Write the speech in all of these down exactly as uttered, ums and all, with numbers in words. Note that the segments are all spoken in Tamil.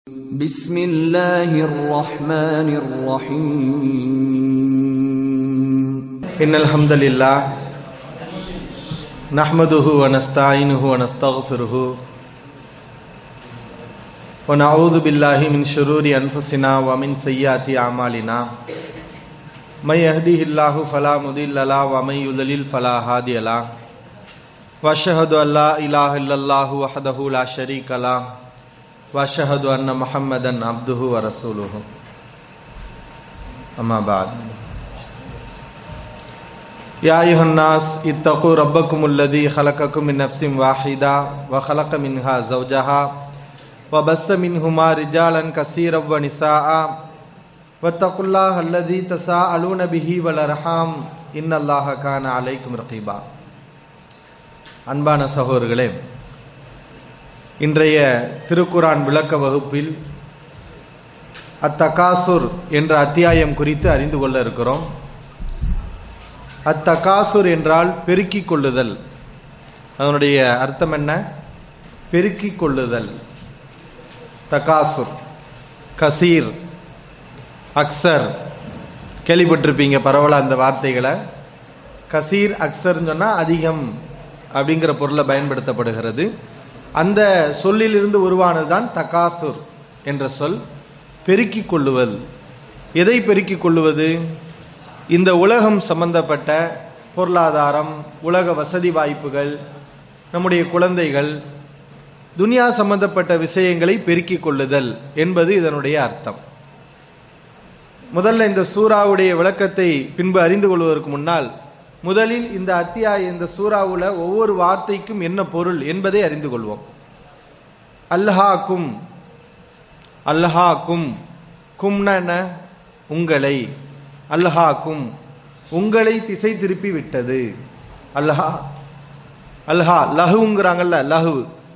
بسم الله الرحمن الرحيم إن الحمد لله نحمده ونستعينه ونستغفره ونعوذ بالله من شرور أنفسنا ومن سيئات أعمالنا من يهده الله فلا مضل له ومن يضلل فلا هادي له وأشهد أن لا إله إلا الله وحده لا شريك له وأشهد أن محمدا عبده ورسوله أما بعد يا أيها الناس اتقوا ربكم الذي خلقكم من نفس واحدة وخلق منها زوجها وبث منهما رجالا كثيرا ونساء واتقوا الله الذي تساءلون به والأرحام إن الله كان عليكم رقيبا. அன்பான சகோதரர்களே, இன்றைய திருக்குரான் விளக்க வகுப்பில் அத்தகாசுர் என்ற அத்தியாயம் குறித்து அறிந்து கொள்ள இருக்கிறோம். அத்தகாசுர் என்றால் பெருக்கிக் கொள்ளுதல். அதனுடைய அர்த்தம் என்ன? பெருக்கிக் கொள்ளுதல். தகாசுர், கசீர், அக்சர் கேள்விப்பட்டிருப்பீங்க பரவலாக அந்த வார்த்தைகளை. கசீர் அக்சர்னு சொன்னால் அதிகம் அப்படிங்கிற பொருளை பயன்படுத்தப்படுகிறது. அந்த சொல்லிலிருந்து உருவானதுதான் தகாசுர் என்ற சொல். பெருக்கிக் கொள்ளுவது. எதை பெருக்கிக் கொள்ளுவது? இந்த உலகம் சம்பந்தப்பட்ட பொருளாதாரம், உலக வசதி வாய்ப்புகள், நம்முடைய குழந்தைகள், துனியா சம்பந்தப்பட்ட விஷயங்களை பெருக்கிக் கொள்ளுதல் என்பது இதனுடைய அர்த்தம். முதல்ல இந்த சூறாவுடைய விளக்கத்தை பின்பு அறிந்து கொள்வதற்கு முன்னால் முதலில் இந்த அத்தியாய இந்த சூறாவுல ஒவ்வொரு வார்த்தைக்கும் என்ன பொருள் என்பதை அறிந்து கொள்வோம். அல்ஹாக்கும், அல்ஹாக்கும், கும்னா என்ன? உங்களை. அல்ஹாக்கும், உங்களை திசை திருப்பி விட்டது. அல்ஹா, அல்ஹா லஹுங்கிறாங்கல்ல, லஹு.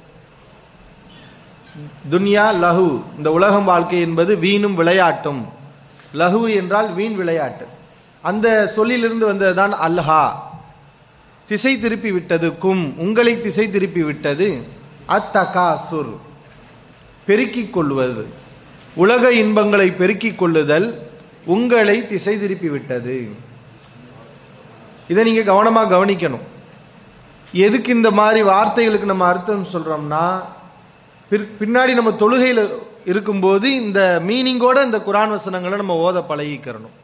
துன்யா லஹு, இந்த உலகம் வாழ்க்கை என்பது வீணும் விளையாட்டும். லஹு என்றால் வீண் விளையாட்டு. அந்த சொல்லிலிருந்து வந்ததுதான் அல்ஹா, திசை திருப்பி விட்டது. கும், உங்களை திசை திருப்பி விட்டது. அத்தகாசுர், பெருக்கிக் கொள்வது. உலக இன்பங்களை பெருக்கிக் கொள்ளுதல் உங்களை திசை திருப்பி விட்டது. இதை நீங்க கவனமா கவனிக்கணும். எதுக்கு இந்த மாதிரி வார்த்தைகளுக்கு நம்ம அர்த்தம் சொல்றோம்னா, பின்னாடி நம்ம தொழுகையில் இருக்கும்போது இந்த மீனிங்கோட இந்த குர்ஆன் வசனங்களை நம்ம ஓத பழகிக்கிறணும்.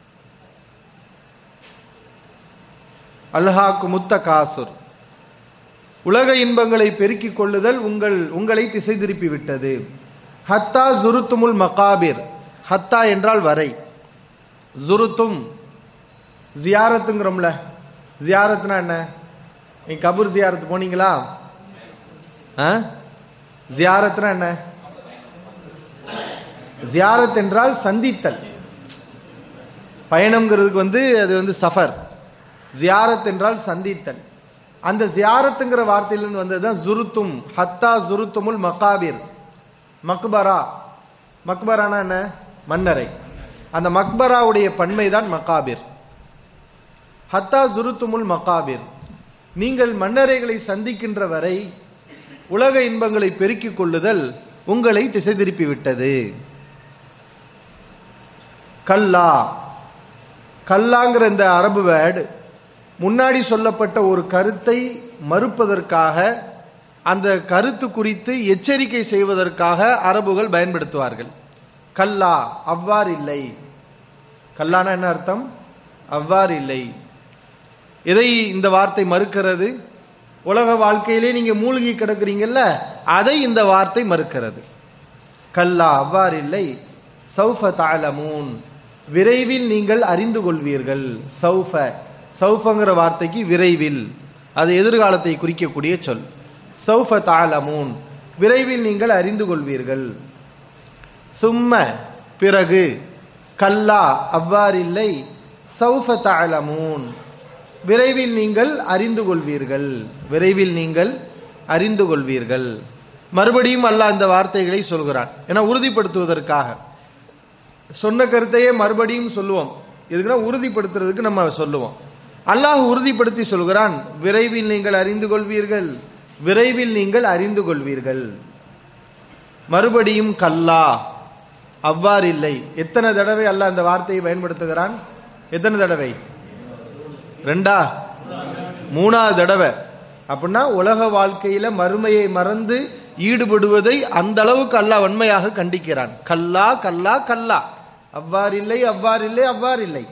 அல்ஹாக்கு முத்தகாசுர், உலக இன்பங்களை பெருக்கிக் கொள்ளுதல் உங்கள் உங்களை திசை திருப்பி விட்டது. ஹத்தா ஜுருத்துமுல் மகாபிர், ஹத்தா என்றால் வரை. ஜுருத்தும் ஜியாரத்துங்கிறோம்ல, ஜியாரத்னா என்ன? நீ கபூர் ஜியாரத்து போனீங்களா? ஜியாரத்னா என்ன? ஜியாரத் என்றால் சந்தித்தல். பயணம்ங்கிறதுக்கு வந்து அது வந்து சஃபர். ஜியாரத் என்றால் சந்தித்தல். அந்த ஜியாரத்துங்கிற வார்த்தையிலிருந்து வந்ததுதான் ஜுருத்தும். ஹத்தா ஜுருத்துமுல் மகாபிர். மக்பரா, மக்பரானா என்ன? மன்னரை. அந்த மக்பராவுடைய பன்மை தான் மகாபிர். ஹத்தா ஜுருத்துமுல் மகாபிர், நீங்கள் மன்னரைகளை சந்திக்கின்ற வரை உலக இன்பங்களை பெருக்கிக் கொள்ளுதல் உங்களை திசை திருப்பி விட்டது. கல்லா, கல்லாங்கிற இந்த அரபு வேர்டு முன்னாடி சொல்லப்பட்ட ஒரு கருத்தை மறுப்பதற்காக, அந்த கருத்து குறித்து எச்சரிக்கை செய்வதற்காக அரபுகள் பயன்படுத்துவார்கள். கல்லா, அவ்வாறு இல்லை. கல்லானா என்ன அர்த்தம்? அவ்வாறு இல்லை. எதை இந்த வார்த்தை மறுக்கிறது? உலக வாழ்க்கையிலே நீங்க மூழ்கி கிடக்குறீங்கல்ல, அதை இந்த வார்த்தை மறுக்கிறது. கல்லா, அவ்வாறு இல்லை. சௌஃப தஅலமூன், விரைவில் நீங்கள் அறிந்து கொள்வீர்கள். சௌஃப, சௌஃபங்கிற வார்த்தைக்கு விரைவில், அது எதிர்காலத்தை குறிக்கக்கூடிய சொல். சௌஃப தஅலமூன், விரைவில் நீங்கள் அறிந்து கொள்வீர்கள். சும்ம, பிறகு. கல்லா, அவ்வாறில்லை. சௌஃப தஅலமூன், விரைவில் நீங்கள் அறிந்து கொள்வீர்கள். விரைவில் நீங்கள் அறிந்து கொள்வீர்கள். மறுபடியும் அல்லாஹ் இந்த வார்த்தைகளை சொல்கிறான். ஏன்னா உறுதிப்படுத்துவதற்காக. சொன்ன கருத்தையே மறுபடியும் சொல்லுவோம். எதுக்குன்னா உறுதிப்படுத்துறதுக்கு நம்ம சொல்லுவோம். அல்லாஹ் உறுதிப்படுத்தி சொல்கிறான், விரைவில் நீங்கள் அறிந்து கொள்வீர்கள், விரைவில் நீங்கள் அறிந்து கொள்வீர்கள். மறுபடியும் கல்லா, அவ்வாறு இல்லை. எத்தனை தடவை அல்லாஹ் அந்த வார்த்தையை பயன்படுத்துகிறான்? எத்தனை தடவை? ரெண்டா? மூணாவது தடவை. அப்படின்னா உலக வாழ்க்கையில மறுமையை மறந்து ஈடுபடுவதை அந்த அளவுக்கு அல்லாஹ் வன்மையாக கண்டிக்கிறான். கல்லா கல்லா கல்லா, அவ்வாறில்லை அவ்வாறில்லை அவ்வாறில்லை.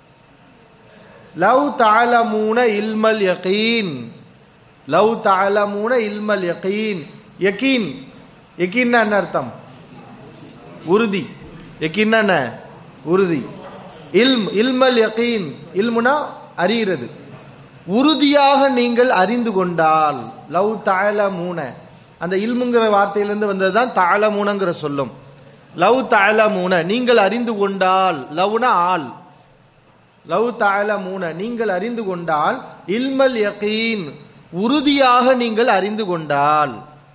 Love தஅலமூன இல்மல் யகீன், love தஅலமூன இல்மல் யகீன். யகீன், யகீன்னா என்ன அர்த்தம்? உறுதி. யகீன்னா என்ன? உறுதி. இல்ம், இல்மல் யகீன், இல்முனா அறிகிறது. உறுதியாக நீங்கள் அறிந்து கொண்டால், லவ் தஅலமூன, அந்த இல்முங்கிற வார்த்தையிலிருந்து வந்ததுதான் தஅலமூனங்கிற சொல்லும். லவ் தஅலமூன, நீங்கள் அறிந்து கொண்டால், லவ்னா ஆல், லவ் தஅலமூன நீங்கள் அறிந்து கொண்டால், இல்மல் யகீன் உறுதியாக நீங்கள் அறிந்து கொண்டால்.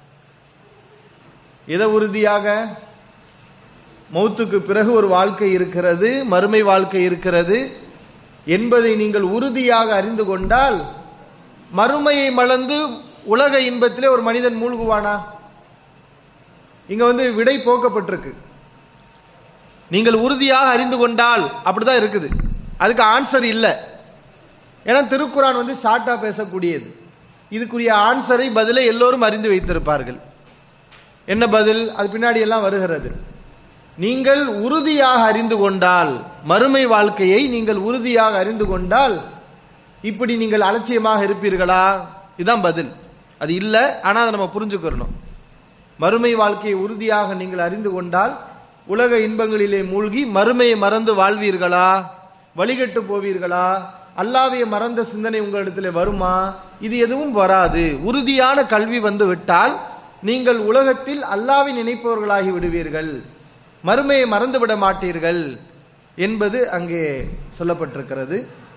எதை உறுதியாக? மௌத்துக்கு பிறகு ஒரு வாழ்க்கை இருக்கிறது, மறுமை வாழ்க்கை இருக்கிறது என்பதை நீங்கள் உறுதியாக அறிந்து கொண்டால், மறுமையை மறந்து உலக இன்பத்திலே ஒரு மனிதன் மூழ்குவானா? இங்க வந்து விடை போக்கப்பட்டிருக்கு. நீங்கள் உறுதியாக அறிந்து கொண்டால் அப்படிதான் இருக்குது. அதுக்கு ஆன்சர் இல்லை. ஏன்னா திருக்குரான் வந்து ஷார்ட்டா பேசக்கூடியது. இதுக்குரிய ஆன்சரை பதிலை எல்லோரும் அறிந்து வைத்திருப்பார்கள். என்ன பதில்? அது பின்னாடி எல்லாம் வருகிறது. நீங்கள் உறுதியாக அறிந்து கொண்டால், மறுமை வாழ்க்கையை நீங்கள் உறுதியாக அறிந்து கொண்டால், இப்படி நீங்கள் அலட்சியமாக இருப்பீர்களா? இதுதான் பதில். அது இல்லை, ஆனால் அதை நம்ம புரிஞ்சுக்கிறணும். மறுமை வாழ்க்கையை உறுதியாக நீங்கள் அறிந்து கொண்டால், உலக இன்பங்களிலே மூழ்கி மறுமையை மறந்து வாழ்வீர்களா? வழிகட்டு போவீர்களா? அல்லாஹ்வை மறந்த சிந்தனை உங்களிடத்தில் வருமா? இது எதுவும் வராது. உறுதியான கல்வி வந்து விட்டால் நீங்கள் உலகத்தில் அல்லாஹ்வை நினைப்பவர்களாகி விடுவீர்கள், மறுமையை மறந்து விட மாட்டீர்கள் என்பது அங்கே சொல்லப்பட்டிருக்கிறது.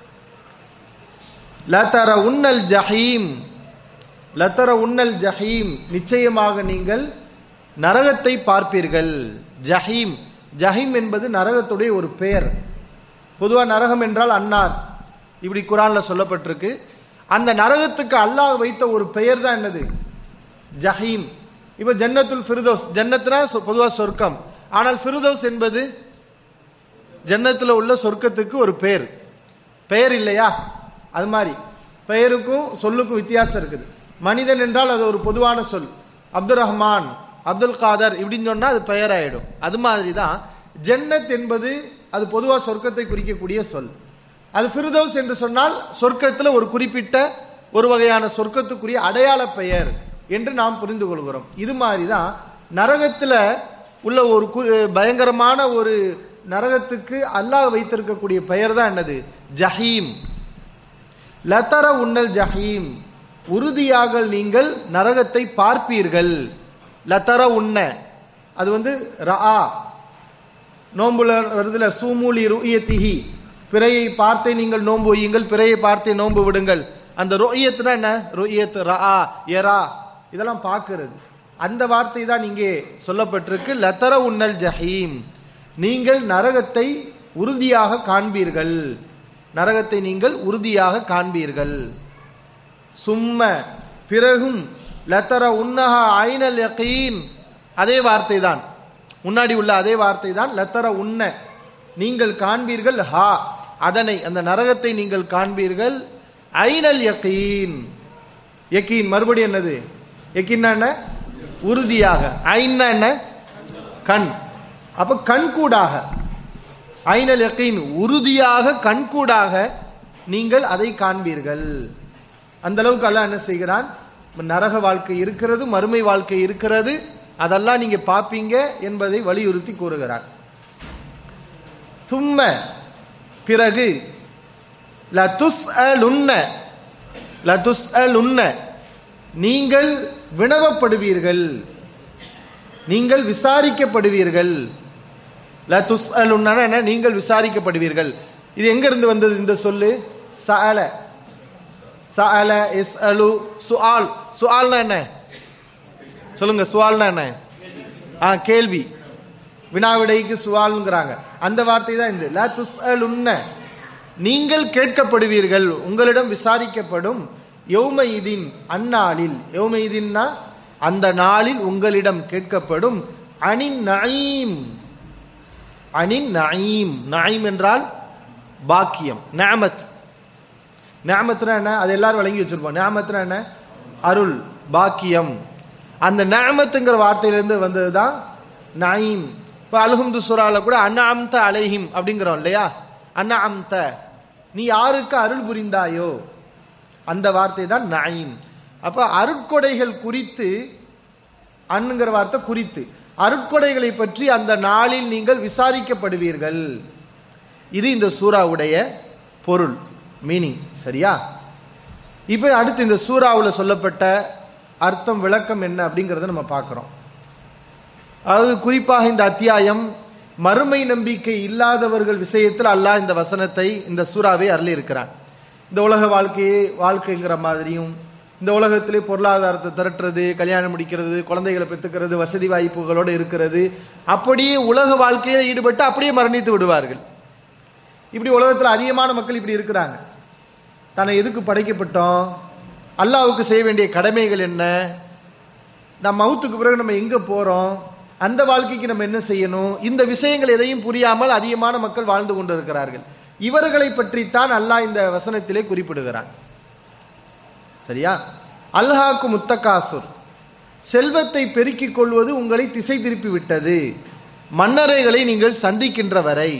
லதர உன்னல் ஜஹீம், லதர உன்னல் ஜஹீம், நிச்சயமாக நீங்கள் நரகத்தை பார்ப்பீர்கள். ஜஹீம், ஜஹீம் என்பது நரகத்துடைய ஒரு பெயர். பொதுவா நரகம் என்றால் அன்னார், இப்படி குர்ஆன்ல சொல்லப்பட்டிருக்கு. அந்த நரகத்துக்கு அல்லாஹ் வைத்த ஒரு பெயர் தான் என்னது? ஜஹீம். இப்ப ஜன்னத்துல் ஃபிர்தௌஸ், ஜன்னத்னா பொதுவா சொர்க்கம், ஆனால் ஃபிர்தௌஸ் என்பது ஜன்னத்துல உள்ள சொர்க்கத்துக்கு ஒரு பெயர். பெயர் இல்லையா? அது மாதிரி பெயருக்கும் சொல்லுக்கும் வித்தியாசம் இருக்குது. மனிதன் என்றால் அது ஒரு பொதுவான சொல். அப்துல் ரஹ்மான், அப்துல் காதர் இப்படின்னு சொன்னா அது பெயர் ஆயிடும். அது மாதிரி தான் ஜன்னத் என்பது அது பொதுவா சொர்க்கத்தை குறிக்கக்கூடிய சொல். அது ஃபிர்தௌஸ் என்று சொன்னால் சொர்க்கத்துல ஒரு குறிப்பிட்ட ஒரு வகையான சொர்க்கத்துக்குரிய அடையாள பெயர் என்று நாம் புரிந்து கொள்கிறோம். இது மாதிரி தான் நரகத்துல உள்ள ஒரு பயங்கரமான ஒரு நரகத்துக்கு அல்லாஹ் வைத்திருக்கக்கூடிய பெயர் தான் என்னது? ஜஹீம். லதர உன்னல் ஜஹீம், உறுதியாக நீங்கள் நரகத்தை பார்ப்பீர்கள். லதர உன்ன, அது வந்து ரஆ, நோம்புல வருதுல, சூமூலி ருயத்திஹி, பிறையை பார்த்தே நீங்கள் நோன்பு வையுங்கள், பிறையை பார்த்தே நோன்பு விடுங்கள். அந்த ருயத்னா என்ன? ருயத், ரஆ, யரா, இதெல்லாம் பார்க்கிறது. அந்த வார்த்தை தான் இங்கே சொல்லப்பட்டிருக்கு. லதர உன்னல் ஜஹீம், நீங்கள் நரகத்தை உறுதியாக காண்பீர்கள், நரகத்தை நீங்கள் உறுதியாக காண்பீர்கள். சும்ம, பிறகும், லதர உன்னஹா ஐனல் யகீன், அதே வார்த்தை தான், முன்னாடி உள்ள அதே வார்த்தை தான். லதர உன்ன, நீங்கள் காண்பீர்கள், ஹா, அதனை, அந்த நரகத்தை நீங்கள் காண்பீர்கள். ஐனல் யகீன், யகீன் மறுபடியும் என்னது? யகீன்னா என்ன? உறுதியாக. ஐன்னா என்ன? கண். அப்ப கண்கூடாக, ஐனல் யகீன் உறுதியாக கண்கூடாக நீங்கள் அதை காண்பீர்கள். அந்த அளவுக்கு அல்லாஹ் என்ன செய்கிறான்? நரக வாழ்க்கை இருக்கிறது, மறுமை வாழ்க்கை இருக்கிறது, அதெல்லாம் நீங்க பாப்பீங்க என்பதை வலியுறுத்தி கூறுகிறார். சும்ம, பிறகு, லதுஸ்அலுன்ன, லதுஸ்அலுன்ன, நீங்கள் வினவப்படுவீர்கள், நீங்கள் விசாரிக்கப்படுவீர்கள். லதுஸ்அலுன்ன என்ன? நீங்கள் விசாரிக்கப்படுவீர்கள். இது எங்க இருந்து வந்தது இந்த சொல்லு? சஅல, சஅல, இஸ்அலு, சுஆல். சுஆல்னா என்ன? சொல்லுங்க, சுஆல்னா என்ன? ஆ, கேள்வி. வினாவிடைக்கு சுஆல்ங்கறாங்க. அந்த வார்த்தை தான் இந்த லா துஸ்அலுன்ன, நீங்கள் கேட்கப்படுவீர்கள், உங்களிடம் விசாரிக்கப்படும். யௌமைதின், அந்நாளில், யௌமைதின்னா அந்த நாளில் உங்களிடம் கேட்கப்படும். அனின் நயீம், அனின் நயீம். நயீம் என்றால் பாக்கியம், நிஅமத். நிஅமத்னா என்ன? அது எல்லாரும் வழங்கி வச்சிருப்போம். நிஅமத்னா என்ன? அருள், பாக்கியம். அந்த நிஅமத்ங்கிற வார்த்தையிலிருந்து வந்ததுதான் நயீம். இப்ப அல்ஹம்து சூரால கூட அன்அம்த அலைஹிம் அப்படிங்கிறோம் இல்லையா? அன்அம்த, நீ யாருக்கு அருள் புரிந்தாயோ, அந்த வார்த்தை தான் நயீம். அப்ப அருட்கொடைகள் குறித்து, அன்னுங்கிற வார்த்தை குறித்து, அருட்கொடைகளை பற்றி அந்த நாளில் நீங்கள் விசாரிக்கப்படுவீர்கள். இது இந்த சூராவுடைய பொருள், மீனிங். சரியா? இப்ப அடுத்து இந்த சூராவில் சொல்லப்பட்ட அர்த்தம், விளக்கம் என்ன அப்படிங்கறத நம்ம பார்க்கிறோம். அதாவது குறிப்பாக இந்த அத்தியாயம் மறுமை நம்பிக்கை இல்லாதவர்கள் விஷயத்தில் அல்லாஹ் இந்த வசனத்தை, இந்த சூராவை அருளி இருக்கிறான். இந்த உலக வாழ்க்கையே வாழ்க்கைங்கிற மாதிரியும், இந்த உலகத்திலே பொருளாதாரத்தை திரட்டுறது, கல்யாணம் முடிக்கிறது, குழந்தைகளை பெற்றுக்கிறது, வசதி வாய்ப்புகளோடு இருக்கிறது, அப்படியே உலக வாழ்க்கையில் ஈடுபட்டு அப்படியே மரணித்து விடுவார்கள். இப்படி உலகத்தில் அதிகமான மக்கள் இப்படி இருக்கிறாங்க. தன்னை எதுக்கு படைக்கப்பட்டோம், அல்லாஹ்வுக்கு செய்ய வேண்டிய கடமைகள் என்ன, நம்ம மவுத்துக்கு பிறகு நம்ம எங்க போறோம், அந்த வாழ்க்கைக்கு நம்ம என்ன செய்யணும், இந்த விஷயங்கள் எதையும் புரியாமல் அதிகமான மக்கள் வாழ்ந்து கொண்டிருக்கிறார்கள். இவர்களை பற்றித்தான் அல்லாஹ் இந்த வசனத்திலே குறிப்பிடுகிறான். சரியா? அல்ஹாக்கு முத்தகாசுர், செல்வத்தை பெருக்கிக் கொள்வது உங்களை திசை திருப்பி விட்டது, மன்னரைகளை நீங்கள் சந்திக்கின்ற வரை.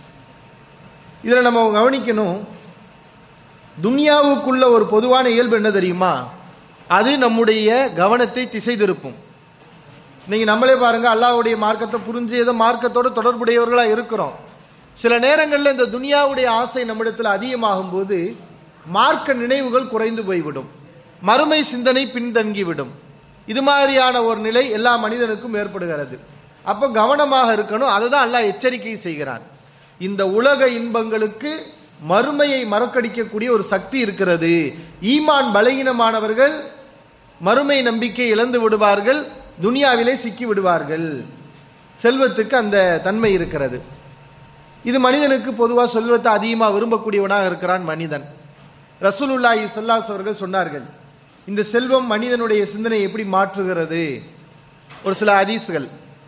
இதுல நம்ம கவனிக்கணும், துன்யாவுக்குள்ள ஒரு பொதுவான இயல்பு என்ன தெரியுமா? அது நம்முடைய கவனத்தை திசை திருப்பும். நீங்க நம்மளே பாருங்க, அல்லாஹ்வுடைய மார்க்கத்தை புரிஞ்சு ஏதோ மார்க்கத்தோட தொடர்புடையவர்களா இருக்கிறோம். சில நேரங்களில் இந்த துன்யாவுடைய ஆசை நம்மிடத்தில் அதிகமாகும் போது மார்க்க நினைவுகள் குறைந்து போய்விடும், மறுமை சிந்தனை பின்தங்கிவிடும். இது மாதிரியான ஒரு நிலை எல்லா மனிதனுக்கும் ஏற்படுகிறது. அப்ப கவனமாக இருக்கணும். அதுதான் அல்லாஹ் எச்சரிக்கை செய்கிறான். இந்த உலக இன்பங்களுக்கு மறுமையை மறக்கடிக்கக்கூடிய ஒரு சக்தி இருக்கிறது. ஈமான் பலகீனமானவர்கள் மறுமை நம்பிக்கை இழந்து விடுவார்கள், துனியாவிலே சிக்கி விடுவார்கள். செல்வத்துக்கு அந்த தன்மை இருக்கிறது. இது மனிதனுக்கு பொதுவாக செல்வத்தை அதிகமாக விரும்பக்கூடியவனாக இருக்கிறான் மனிதன். ரசூலுல்லாஹி ஸல்லல்லாஹு அலைஹி அவர்கள் சொன்னார்கள், இந்த செல்வம் மனிதனுடைய சிந்தனை எப்படி மாற்றுகிறது. ஒரு சில ஹதீஸ்கள்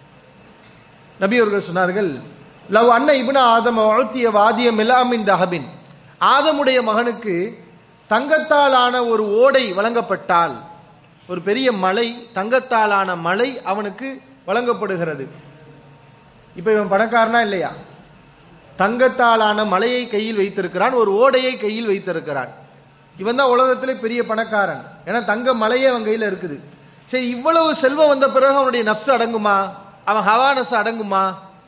நபி அவர்கள் சொன்னார்கள், லவ் அன்ன இப்ன ஆதம உஅத்திய வாதிய மிலாமின் தஹபின், ஆதமுடைய மகனுக்கு தங்கத்தாலான ஒரு ஓடை வழங்கப்பட்டால், ஒரு பெரிய மலை, தங்கத்தாலான மலை அவனுக்கு வழங்கப்படுகிறது. இப்ப இவன் பணக்காரனா இல்லையா? தங்கத்தாலான மலையை கையில் வைத்திருக்கிறான், ஒரு ஓடையை கையில் வைத்திருக்கிறான். இவன் தான் உலகத்திலே பெரிய பணக்காரன். ஏன்னா தங்க மலையே அவன் கையில இருக்குது. சரி, இவ்வளவு செல்வம் வந்த பிறகு அவனுடைய நப்சு அடங்குமா, அவன் ஹவானஸ் அடங்குமா?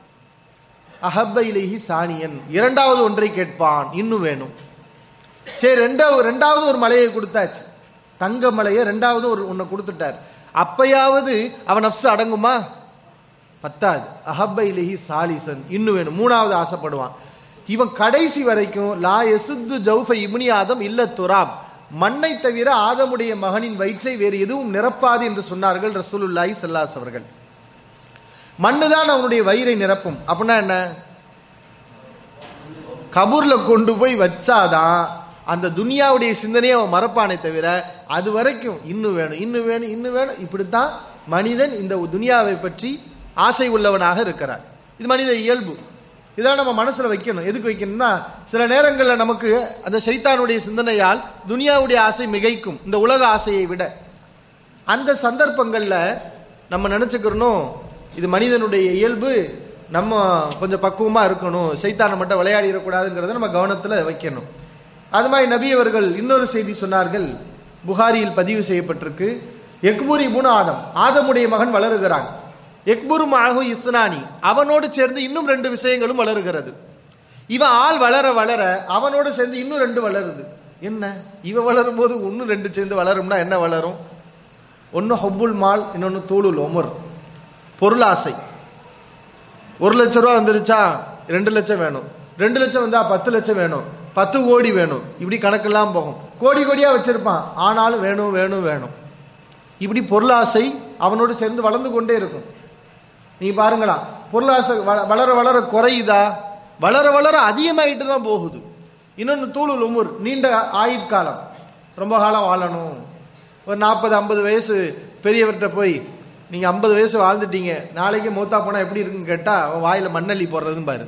அஹப்ப இலைஹி சானியன், இரண்டாவது ஒன்றை கேட்பான், இன்னும் வேணும். சரி, ரெண்டாவது ரெண்டாவது ஒரு மலையை கொடுத்தாச்சு, தங்க மலையை ரெண்டாவது ஒரு ஒன்ன கொடுத்துட்டார். அப்பயாவது அவன் நப்சு அடங்குமா? பத்தாது. அஹப்ப இலைஹி சாலிசன், இன்னும் வேணும், மூணாவது ஆசைப்படுவான். இவன் கடைசி வரைக்கும் லா யசுத்து ஜௌஃப இப்னி ஆதம் இல்ல துராப், மண்ணை தவிர ஆதமுடைய மகனின் வயிற்றை வேறு எதுவும் நிரப்பாது என்று சொன்னார்கள் ரசூலுல்லாஹி ஸல்லல்லாஹு அலைஹி அவர்கள். மண்ணுதான் அவனுடைய வயிறை நிரப்பும். அப்படின்னா என்ன? கபூர்ல கொண்டு போய் வச்சாதான் அந்த துனியாவுடைய சிந்தனையை அவன் மறப்பானே தவிர அது வரைக்கும் இன்னும் வேணும், இன்னும் வேணும், இன்னும் வேணும். இப்படித்தான் மனிதன் இந்த துனியாவை பற்றி ஆசை உள்ளவனாக இருக்கிறான். இது மனித இயல்பு. இதான் நம்ம மனசுல வைக்கணும். எதுக்கு வைக்கணும்னா, சில நேரங்களில் நமக்கு அந்த ஷைத்தானுடைய சிந்தனையால் துனியாவுடைய ஆசை மிகைக்கும், இந்த உலக ஆசையை விட. அந்த சந்தர்ப்பங்கள்ல நம்ம நினைச்சுக்கிறோம், இது மனிதனுடைய இயல்பு, நம்ம கொஞ்சம் பக்குவமா இருக்கணும், ஷைத்தானை மட்டும் விளையாடிடக்கூடாதுங்கிறத நம்ம கவனத்துல வைக்கணும். அது மாதிரி நபி அவர்கள் இன்னொரு செய்தி சொன்னார்கள், புகாரியில் பதிவு செய்யப்பட்டிருக்கு. எக்பூரி இப்னு ஆதம், ஆதமுடைய மகன் வளருகிறான். எக்புரு மாஹு இஸ்னானி, அவனோடு சேர்ந்து இன்னும் ரெண்டு விஷயங்களும் வளருகிறது. இவன் ஆள் வளர வளர அவனோடு சேர்ந்து இன்னும் ரெண்டு வளருது. என்ன, இவ வளரும் போது இன்னும் ரெண்டு சேர்ந்து வளரும்னா என்ன வளரும்? ஒன்னு ஹுப்புல் மால், இன்னொன்னு தூளுல் உமர், பொருளாசை. ஒரு லட்சம் ரூபா வந்துருச்சா ரெண்டு லட்சம் வேணும், ரெண்டு லட்சம் வந்தா பத்து லட்சம் வேணும், பத்து கோடி வேணும், இப்படி கணக்கெல்லாம் போகும். கோடி கோடியா வச்சிருப்பான், ஆனாலும் வேணும் வேணும் வேணும். இப்படி பொருளாசை அவனோடு சேர்ந்து வளர்ந்து கொண்டே இருக்கும். நீ பாருங்களா, பொருளாசை வளர வளர குறையுதா? வளர வளர அதிகமாயிட்டு தான் போகுது. இன்னொன்னு தூளுல் உமுர், நீண்ட ஆயுட்காலம், ரொம்ப காலம் வாழணும். ஒரு நாற்பது ஐம்பது வயசு பெரியவர்கிட்ட போய் நீங்க ஐம்பது வயசு வாழ்ந்துட்டீங்க, நாளைக்கு மூத்தா போனா எப்படி இருக்குன்னு கேட்டா வாயில மண்ணள்ளி போடுறதுன்னு பாரு.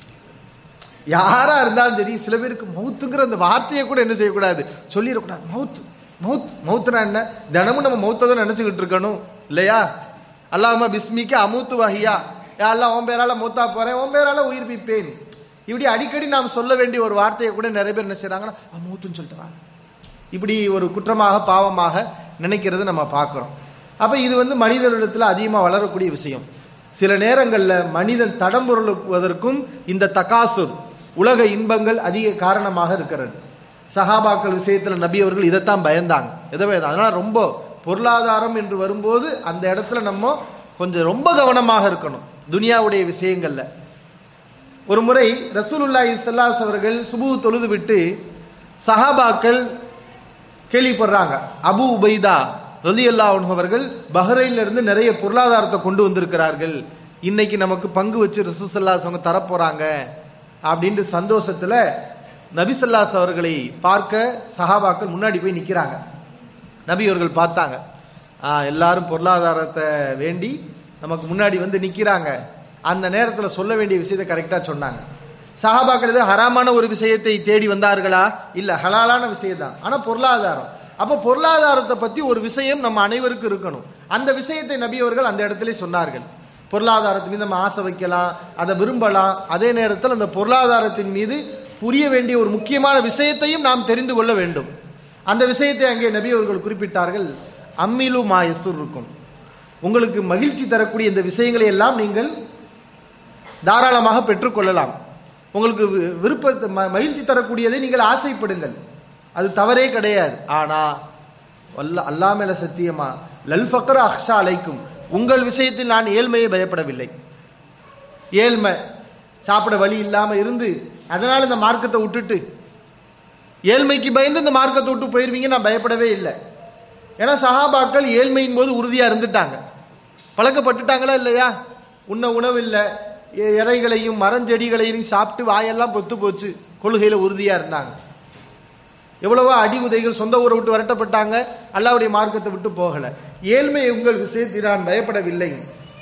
யாரா இருந்தாலும் சரி, சில பேருக்கு மவுத்துங்கிற அந்த வார்த்தையை கூட என்ன செய்யக்கூடாது, சொல்லிடக்கூடாது. மவுத் மவுத் மவுத்துனா என்ன? தினமும் நம்ம மவுத்ததான் நினைச்சுக்கிட்டு இருக்கணும் இல்லையா? அல்லாஹும்ம பிஸ்மிக்க அமூத்து வஹியா, யாரெல்லாம் உன் பேரால மூத்தா போறேன், உன் பேரால உயிர்ப்பிப்பேன். இப்படி அடிக்கடி நாம் சொல்ல வேண்டிய ஒரு வார்த்தையை கூட நிறைய பேர் என்ன செய்யறாங்கன்னா மூத்துன்னு சொல்லிட்டு இப்படி ஒரு குற்றமாக பாவமாக நினைக்கிறது நம்ம பார்க்கிறோம். அப்ப இது வந்து மனிதனிடத்துல அதிகமா வளரக்கூடிய விஷயம். சில நேரங்கள்ல மனிதன் தடம் பொருளுவதற்கும் இந்த தகாசுர் உலக இன்பங்கள் அதிக காரணமாக இருக்கிறது. சஹாபாக்கள் விஷயத்துல நபி அவர்கள் இதைத்தான் பயந்தாங்க. எதை பயந்தாங்க? அதனால ரொம்ப பொருளாதாரம் என்று வரும்போது அந்த இடத்துல நம்ம கொஞ்சம் ரொம்ப கவனமாக இருக்கணும் துனியாவுடைய விஷயங்கள்ல. ஒரு முறை ரசூலுல்லாஹி ஸல்லல்லாஹு அலைஹி அவர்கள் சுபு தொழுது விட்டு சஹாபாக்கள் கேள்விப்படுறாங்க, அபு உபைதா ரலியல்லாஹு அன்ஹு அவர்கள் பஹ்ரைன்ல இருந்து நிறைய பொருளாதாரத்தை கொண்டு வந்திருக்கிறார்கள், இன்னைக்கு நமக்கு பங்கு வச்சு ரசூல் ஸல்லல்லாஹு அலைஹி வஸல்லம் தரப்போறாங்க அப்படின்ற சந்தோஷத்துல நபி ஸல்லல்லாஹு அலைஹி அவர்களை பார்க்க சஹாபாக்கள் முன்னாடி போய் நிக்கிறாங்க. நபி அவர்கள் பார்த்தாங்க, ஆஹ் எல்லாரும் பொருளாதாரத்தை வேண்டி நமக்கு முன்னாடி வந்து நிக்கிறாங்க. அந்த நேரத்தில் சொல்ல வேண்டிய விஷயத்தை கரெக்டா சொன்னாங்க. சஹாபாக்கள் ஏதோ ஹராமான ஒரு விஷயத்தை தேடி வந்தார்களா? இல்ல, ஹலாலான விஷயம் தான். ஆனா பொருளாதாரம், அப்ப பொருளாதாரத்தை பத்தி ஒரு விஷயம் நம்ம அனைவருக்கும் இருக்கணும். அந்த விஷயத்தை நபி அவர்கள் அந்த இடத்துல சொன்னார்கள். பொருளாதாரத்தின் மீது நம்ம ஆசை வைக்கலாம், அதை விரும்பலாம். அதே நேரத்தில் அந்த பொருளாதாரத்தின் மீது புரிய வேண்டிய ஒரு முக்கியமான விஷயத்தையும் நாம் தெரிந்து கொள்ள வேண்டும். அந்த விஷயத்தை அங்கே நபி அவர்கள் குறிப்பிட்டார்கள். அம்மிலு மா யசுருக்கும், உங்களுக்கு மகிழ்ச்சி தரக்கூடிய இந்த விஷயங்களை எல்லாம் நீங்கள் தாராளமாக பெற்றுக்கொள்ளலாம். உங்களுக்கு விருப்பத்தை மகிழ்ச்சி தரக்கூடியதை நீங்கள் ஆசைப்படுங்கள், அது தவறே கிடையாது. ஆனா அல்லாஹ் மேல சத்தியமா லல் ஃபக்ர அக்ஷா அலைக்கும், உங்கள் விஷயத்தில் நான் ஏழ்மையை பயப்படவில்லை. ஏழ்மை, சாப்பிட வழி இல்லாம இருந்து அதனால இந்த மார்க்கத்தை விட்டுட்டு ஏழ்மைக்கு பயந்து இந்த மார்க்கத்தை விட்டு போயிருவீங்க, நான் பயப்படவே இல்லை. ஏன்னா சஹாபாக்கள் ஏழ்மையின் போது உறுதியா இருந்துட்டாங்க, பழக்கப்பட்டுட்டாங்களா இல்லையா? உண்ண உணவு இல்லை, இறைகளையும் மரஞ்செடிகளையும் சாப்பிட்டு வாயெல்லாம் பொத்து போச்சு, கொள்கையில உறுதியா இருந்தாங்க. எவ்வளவோ அடி உதைகள், சொந்த ஊரை விட்டு விரட்டப்பட்டாங்க, அல்லாஹ்வுடைய மார்க்கத்தை விட்டு போகல. ஏழ்மை உங்கள் விஷயத்தில் நான் பயப்படவில்லை,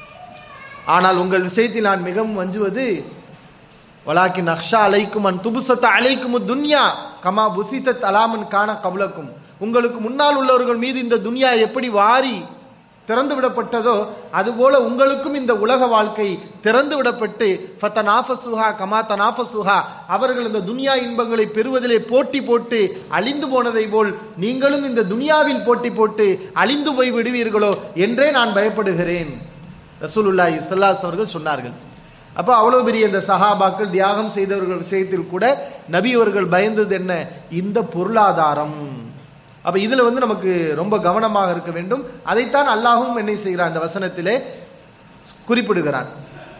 ஆனால் உங்கள் விஷயத்தில் நான் மிகவும் அஞ்சுவது வலாக்கின் அக்ஷா அலைக்கும் அன் துபுசத்த அலைக்கும் துன்யா கமா புசித்தத் அலாமன் காண கபலக்கும், உங்களுக்கு முன்னால் உள்ளவர்கள் மீது இந்த துன்யா எப்படி வாரி திறந்து விடப்பட்டதோ அதுபோல உங்களுக்கும் இந்த உலக வாழ்க்கை திறந்து விடப்பட்டு ஃபதனாஃபசுஹா கமா தனாஃபசுஹா, அவர்கள் இந்த துனியா இன்பங்களை பெறுவதிலே போட்டி போட்டு அழிந்து போனதை போல் நீங்களும் இந்த துனியாவில் போட்டி போட்டு அழிந்து போய் விடுவீர்களோ என்றே நான் பயப்படுகிறேன் ரசூலுல்லாஹி ஸல்லல்லாஹு அலைஹி அவர்கள் சொன்னார்கள். அப்போ அவ்வளவு பெரிய இந்த சஹாபாக்கள் தியாகம் செய்தவர்கள் விஷயத்தில் கூட நபி அவர்கள் பயந்தது என்ன? இந்த பொருளாதாரம். அப்ப இதுல வந்து நமக்கு ரொம்ப கவனமாக இருக்க வேண்டும். அதைத்தான் அல்லாஹும் என்ன செய்கிறான் இந்த வசனத்திலே குறிப்பிடுகிறான்.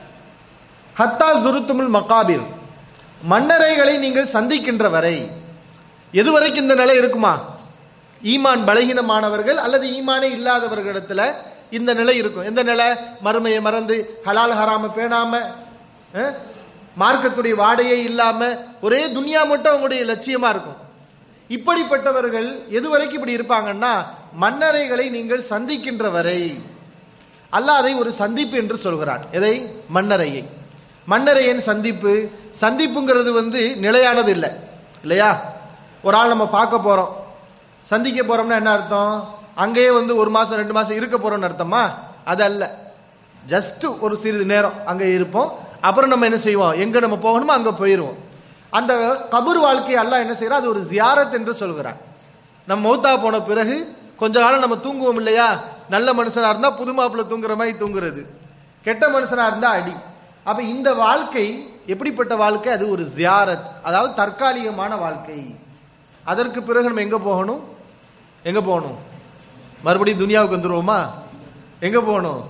ஹத்தா ஜுருத்துமுல் மகாபிர், மன்னரைகளை நீங்கள் சந்திக்கின்ற வரை. எதுவரைக்கும் இந்த நிலை இருக்குமா? ஈமான் பலகீனமானவர்கள் அல்லது ஈமானே இல்லாதவர்களிடத்துல இந்த நிலை இருக்கும். எந்த நிலை? மறுமையை மறந்து ஹலால் ஹராம பேணாம, மார்க்கத்துடைய வாடையே இல்லாம ஒரே துனியா மட்டும் அவங்களுடைய லட்சியமா இருக்கும். இப்படிப்பட்டவர்கள் எதுவரைக்கும் இப்படி இருப்பாங்கன்னா, மன்னரைகளை நீங்கள் சந்திக்கின்ற வரை. அல்லாஹ் அதை ஒரு சந்திப்பு என்று சொல்கிறான். எதை? மன்னரையை. மன்னரையின் சந்திப்பு, சந்திப்புங்கிறது வந்து நிலையானது இல்லை இல்லையா? ஒரு ஆள் நம்ம பார்க்க போறோம், சந்திக்க போறோம்னா என்ன அர்த்தம்? அங்கேயே வந்து ஒரு மாசம் ரெண்டு மாசம் இருக்க போறோம்னு அர்த்தமா? அது அல்ல. ஜஸ்ட் ஒரு சிறிது நேரம் அங்கே இருப்போம், அப்புறம் நம்ம என்ன செய்வோம், எங்க நம்ம போகணுமோ அங்க போயிருவோம். அந்த கபர் வாழ்க்கையை அல்லாஹ் என்ன செய்யறா? அது ஒரு ஜியாரத் என்று சொல்கிறான். நம்ம மௌத்தா போன பிறகு கொஞ்ச காலம் நம்ம தூங்குவோம் இல்லையா? நல்ல மனுஷனா இருந்தா புது மாப்பிள்ள தூங்குற மாதிரி தூங்குறது, கெட்ட மனுஷனா இருந்தா அடி. அப்ப இந்த வாழ்க்கை எப்படிப்பட்ட வாழ்க்கை? அது ஒரு ஜியாரத், அதாவது தற்காலிகமான வாழ்க்கை. அதற்கு பிறகு நம்ம எங்க போகணும்? எங்க போகணும்? மறுபடியும் துனியாவுக்கு வந்துருவோமா? எங்க போகணும்?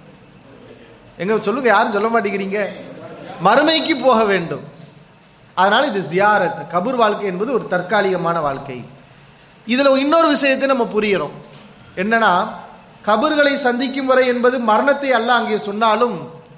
எங்க சொல்லுங்க, யாரும் சொல்ல மாட்டேங்கிறீங்க. மறுமைக்கு போக வேண்டும். அதனால இது ஜியாரத். கபூர் வாழ்க்கை என்பது ஒரு தற்காலிகமான வாழ்க்கை. இதுல இன்னொரு விஷயத்தை நம்ம புரிகிறோம். என்னன்னா, கபர்களை சந்திக்கும் வரை என்பது மரணத்தை அல்ல அங்கே சொன்னாலும்,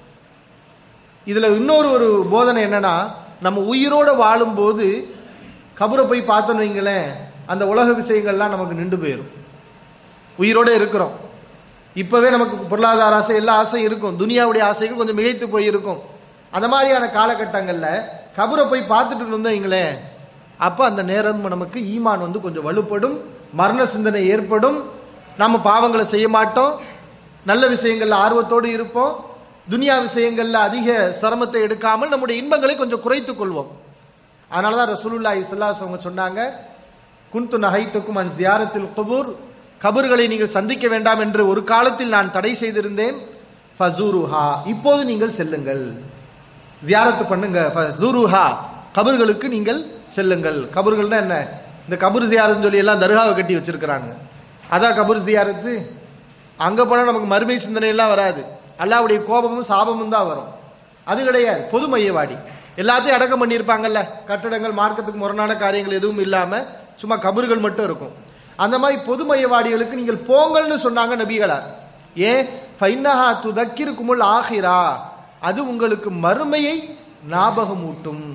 இதுல இன்னொரு ஒரு போதனை என்னன்னா, நம்ம உயிரோட வாழும் போது கபரை போய் பார்த்தோன்னு வைங்களேன், அந்த உலக விஷயங்கள்லாம் நமக்கு நின்று போயிடும். உயிரோட இருக்கிறோம், இப்பவே நமக்கு பொருளாதார ஆசை, எல்லா ஆசையும் இருக்கும், துனியாவுடைய ஆசைகள் கொஞ்சம் மிகைத்து போயிருக்கும். அந்த மாதிரியான காலகட்டங்கள்ல கபரை போய் பார்த்துட்டு இருந்தீங்களேன், அப்ப அந்த நேரம் நமக்கு ஈமான் வந்து கொஞ்சம் வலுப்படும், மரண சிந்தனை ஏற்படும், நம்ம பாவங்களை செய்ய மாட்டோம், நல்ல விஷயங்கள்ல ஆர்வத்தோடு இருப்போம், துனியா விஷயங்கள்ல அதிக சிரமத்தை எடுக்காமல் நம்முடைய இன்பங்களை கொஞ்சம் குறைத்துக் கொள்வோம். அதனாலதான் ரசூலுல்லாஹி ஸல்லல்லாஹு அலைஹி வஸல்லம் சொன்னாங்க, குன்து நஹைத்துக்கும் அன் ஜியாரத்தில் குபூர், கபர்களை நீங்கள் சந்திக்க வேண்டாம் என்று ஒரு காலத்தில் நான் தடை செய்திருந்தேன், ஃபஸூருஹா, இப்போது நீங்கள் செல்லுங்கள், ஜியாரத்து பண்ணுங்க, ஃபஸூருஹா, கபர்களுக்கு நீங்கள் செல்லுங்கள். கபர்கள்னா என்ன? இந்த கபர் ஜியாரத்துன்னு சொல்லி எல்லாம் தர்காவை கட்டி வச்சிருக்கிறாங்க, அதான் கபர் ஜியாரத்து. அங்க போனா நமக்கு மறுமை சிந்தனை எல்லாம் வராது, அல்லாஹ்வுடைய கோபமும் சாபமும் தான் வரும். அது கிடையாது, பொது மையவாடி. எல்லாத்தையும் அடக்கம் பண்ணியிருப்பாங்கல்ல, கட்டடங்கள், மார்க்கத்துக்கு முரணான காரியங்கள் எதுவும் இல்லாம சும்மா கபர்கள் மட்டும் இருக்கும். அந்த மாதிரி பொது மையவாடிகளுக்கு நீங்கள் போங்கள்னு சொன்னாங்க நபிகளார். ஏன்? ஃபைன்னஹா துதக்கிருக்குமுல் ஆஹிரா, அது உங்களுக்கு மறுமையை ஞாபகமூட்டும்.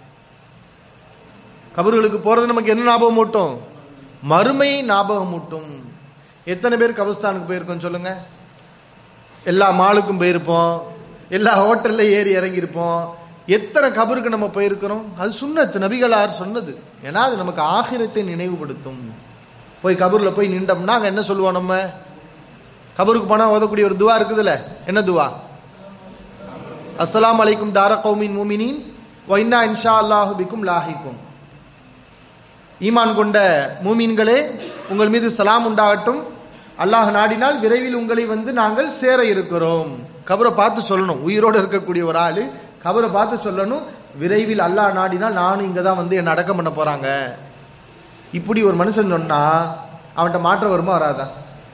கபர்களுக்கு போறது நமக்கு என்ன ஞாபகமூட்டும்? மறுமையை ஞாபகமூட்டும். எத்தனை பேர் கபர்ஸ்தானுக்கு போயிருக்கோம் சொல்லுங்க? எல்லா மாலுக்கும் போயிருப்போம், எல்லா ஹோட்டல்ல ஏறி இறங்கியிருப்போம், எத்தனை கபருக்கு நம்ம போயிருக்கிறோம்? அது சுன்னத், நபிகளார் சொன்னது. ஏன்னா அது நமக்கு ஆகிரத்தை நினைவுபடுத்தும். போய் கபூர்ல போய் நின்றோம்னா அங்க என்ன சொல்லுவோம்? நம்ம கபருக்கு போனா ஓதக்கூடிய ஒரு துவா இருக்குதுல்ல, என்ன துவா? அஸ்ஸலாமு அலைக்கும் தார கௌமின் மூமினின் வ இன்னா இன்ஷா அல்லாஹு பிக்கும் லாஹிக்கும். ஈமான் கொண்ட மூமின்களே, உங்கள் மீது சலாம் உண்டாகட்டும், அல்லாஹ் நாடினால் விரைவில் உங்களை வந்து நாங்கள் சேர இருக்கிறோம். கபரை பார்த்து சொல்லணும். உயிரோடு இருக்கக்கூடிய ஒரு ஆளு கபரை பார்த்து சொல்லணும், விரைவில் அல்லாஹ் நாடினால் நானும் இங்க தான் வந்து என்ன அடக்கம் பண்ண போறாங்க. இப்படி ஒரு மனுஷன் சொன்னா அவன்கிட்ட மாற்றம் வருமா வராதா?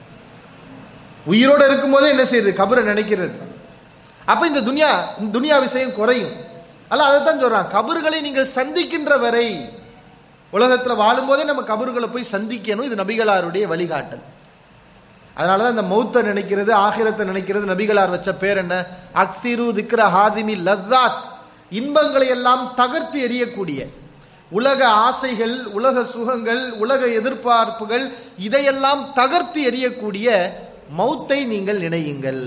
உயிரோட இருக்கும் போதே என்ன செய்யுது? கபரை நினைக்கிறது. அப்ப இந்த துனியா துனியா விஷயம் குறையும். அல்ல அதைத்தான் சொல்றான், கபர்களை நீங்கள் சந்திக்கின்ற வரை, உலகத்துல வாழும் போதே நம்ம கபர்களை போய் சந்திக்கணும். இது நபிகளாருடைய வழிகாட்டல். அதனாலதான் இந்த மௌத்த நினைக்கிறது, ஆகிரத்தை நினைக்கிறது, நபிகளார் வச்ச பேர் என்ன? அக்ஸிரு திக்ர ஹாதிமி லஸ்ஸாத், இன்பங்களை எல்லாம் தகர்த்து எறியக்கூடிய, உலக ஆசைகள், உலக சுகங்கள், உலக எதிர்பார்ப்புகள், இதையெல்லாம் தகர்த்து எறியக்கூடிய மௌத்தை நீங்கள் நினையுங்கள்.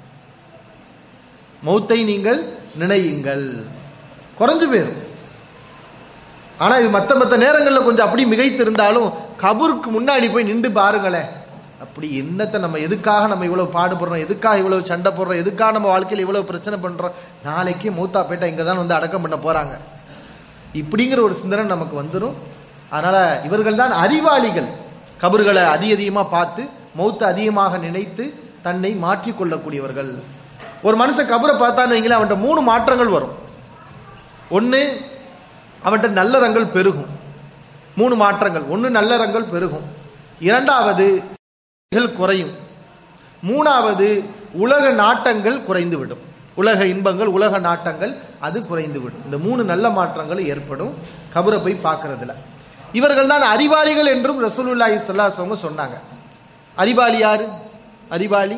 மௌத்தை நீங்கள் நினையுங்கள். குறைஞ்சு போயிரும். ஆனா இது மத்த மத்த நேரங்கள்ல கொஞ்சம் அப்படி மிகைத்து இருந்தாலும் கபருக்கு முன்னாடி போய் நின்று பாருங்களேன். அப்படி என்னத்தை நம்ம எதுக்காக நம்ம இவ்வளவு பாடுபடுறோம், எதுக்காக இவ்வளவு சண்டை போடுறோம், எதுக்காக நம்ம வாழ்க்கையில் இவ்வளவு பிரச்சனை பண்றோம், நாளைக்கு மூத்தா பேட்டா இங்க தான் வந்து அடக்கம் பண்ண போறாங்க, இப்படிங்கிற ஒரு சிந்தனை நமக்கு வந்துடும். அதனால இவர்கள் தான் அறிவாளிகள். கபர்களை அதிக அதிகமா பார்த்து மௌத்த அதிகமாக நினைத்து தன்னை மாற்றிக் கொள்ளக்கூடியவர்கள். ஒரு மனுஷன் கபரை பார்த்தான்னு வைங்களேன், அவன்கிட்ட மூணு மாற்றங்கள் வரும். ஒன்னு, அவன்கிட்ட நல்லறங்கள் பெருகும். மூணு மாற்றங்கள். ஒன்னு, நல்லறங்கள் பெருகும். இரண்டாவது, குறையும். மூணாவது, உலக நாட்டங்கள் குறைந்து விடும். உலக இன்பங்கள், உலக நாட்டங்கள் அது குறைந்து விடும். இந்த மூணு நல்ல மாற்றங்கள் ஏற்படும் கபரை போய் பார்க்கறதுல. இவர்கள் தான் அறிவாளிகள் என்றும் ரசூலுல்லாஹி ஸல்லல்லாஹு அலைஹி வஸல்லம் சொன்னாங்க. அறிவாளி யாரு? அறிவாளி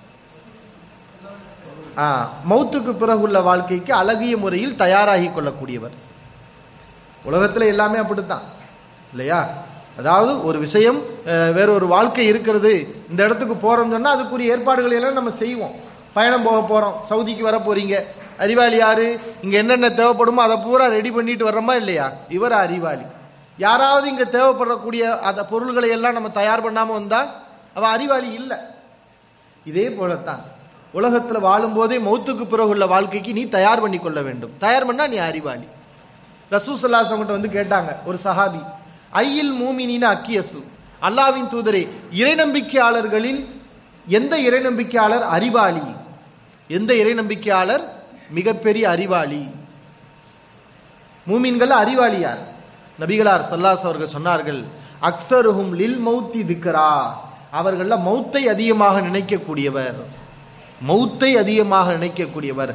ஆ மௌத்துக்கு பிறகு உள்ள வாழ்க்கைக்கு அழகிய முறையில் தயாராகி கொள்ளக்கூடியவர். உலகத்துல எல்லாமே அப்படித்தான் இல்லையா? அதாவது ஒரு விஷயம், வேற ஒரு வாழ்க்கை இருக்கிறது, இந்த இடத்துக்கு போறோம்னு சொன்னா அதுக்குரிய ஏற்பாடுகள் எல்லாம் நம்ம செய்வோம். பயணம் போக போறோம், சவுதிக்கு வர போறீங்க, அறிவாளி யாரு? இங்க என்னென்ன தேவைப்படுமோ அதை பூரா ரெடி பண்ணிட்டு வர்றோமா இல்லையா? இவர் அறிவாளி. யாராவது இங்க தேவைப்படக்கூடிய அந்த பொருள்களை எல்லாம் நம்ம தயார் பண்ணாம வந்தா அவ அறிவாளி இல்லை. இதே போலத்தான் உலகத்துல வாழும் போதே மௌத்துக்கு பிறகு உள்ள வாழ்க்கைக்கு நீ தயார் பண்ணி கொள்ள வேண்டும். தயார் பண்ணா நீ அறிவாளி. ரசூல் ஸல்லல்லாஹு அலைஹி வஸல்லம் வந்து கேட்டாங்க ஒரு சஹாபி, ஐயில் மூமினின அக்கியசு, அல்லாஹ்வின் தூதரே, இறை நம்பிக்கையாளர்களில் எந்த இறை நம்பிக்கையாளர் அறிவாளி? எந்த இறை நம்பிக்கையாளர் மிகப்பெரிய அறிவாளி? மூமின்கள் அறிவாளி யார்? நபிகளார் ஸல்லல்லாஹு அலைஹி அவர்கள் சொன்னார்கள், அக்ஸருஹும் லில் மௌத்தி திக்ரா, அவர்கள மௌத்தை அதிகமாக நினைக்கக்கூடியவர். மௌத்தை அதிகமாக நினைக்கக்கூடியவர்.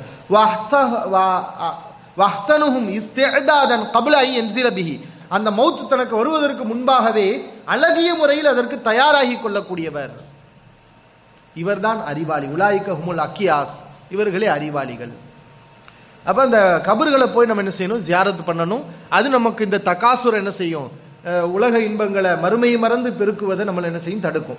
வஹ்ஸனுஹும் இஸ்திஅதாதன் கப்ல ஐ யன்ஸில பிஹி, அந்த மௌத் தனக்கு வருவதற்கு முன்பாகவே அழகிய முறையில் அதற்கு தயாராகி கொள்ளக்கூடியவர். இவர்தான் அறிவாளி. உலாயிக ஹுமுல் அக்கியாஸ், இவர்களே அறிவாளிகள். அப்ப அந்த கபர்களை போய் நம்ம என்ன செய்யணும்? ஜியாரத் பண்ணணும். அது நமக்கு இந்த தகாசுர் என்ன செய்யும்? உலக இன்பங்களை மறுமையை மறந்து பெருக்குவதை நம்மளை என்ன செய்யும்? தடுக்கும்.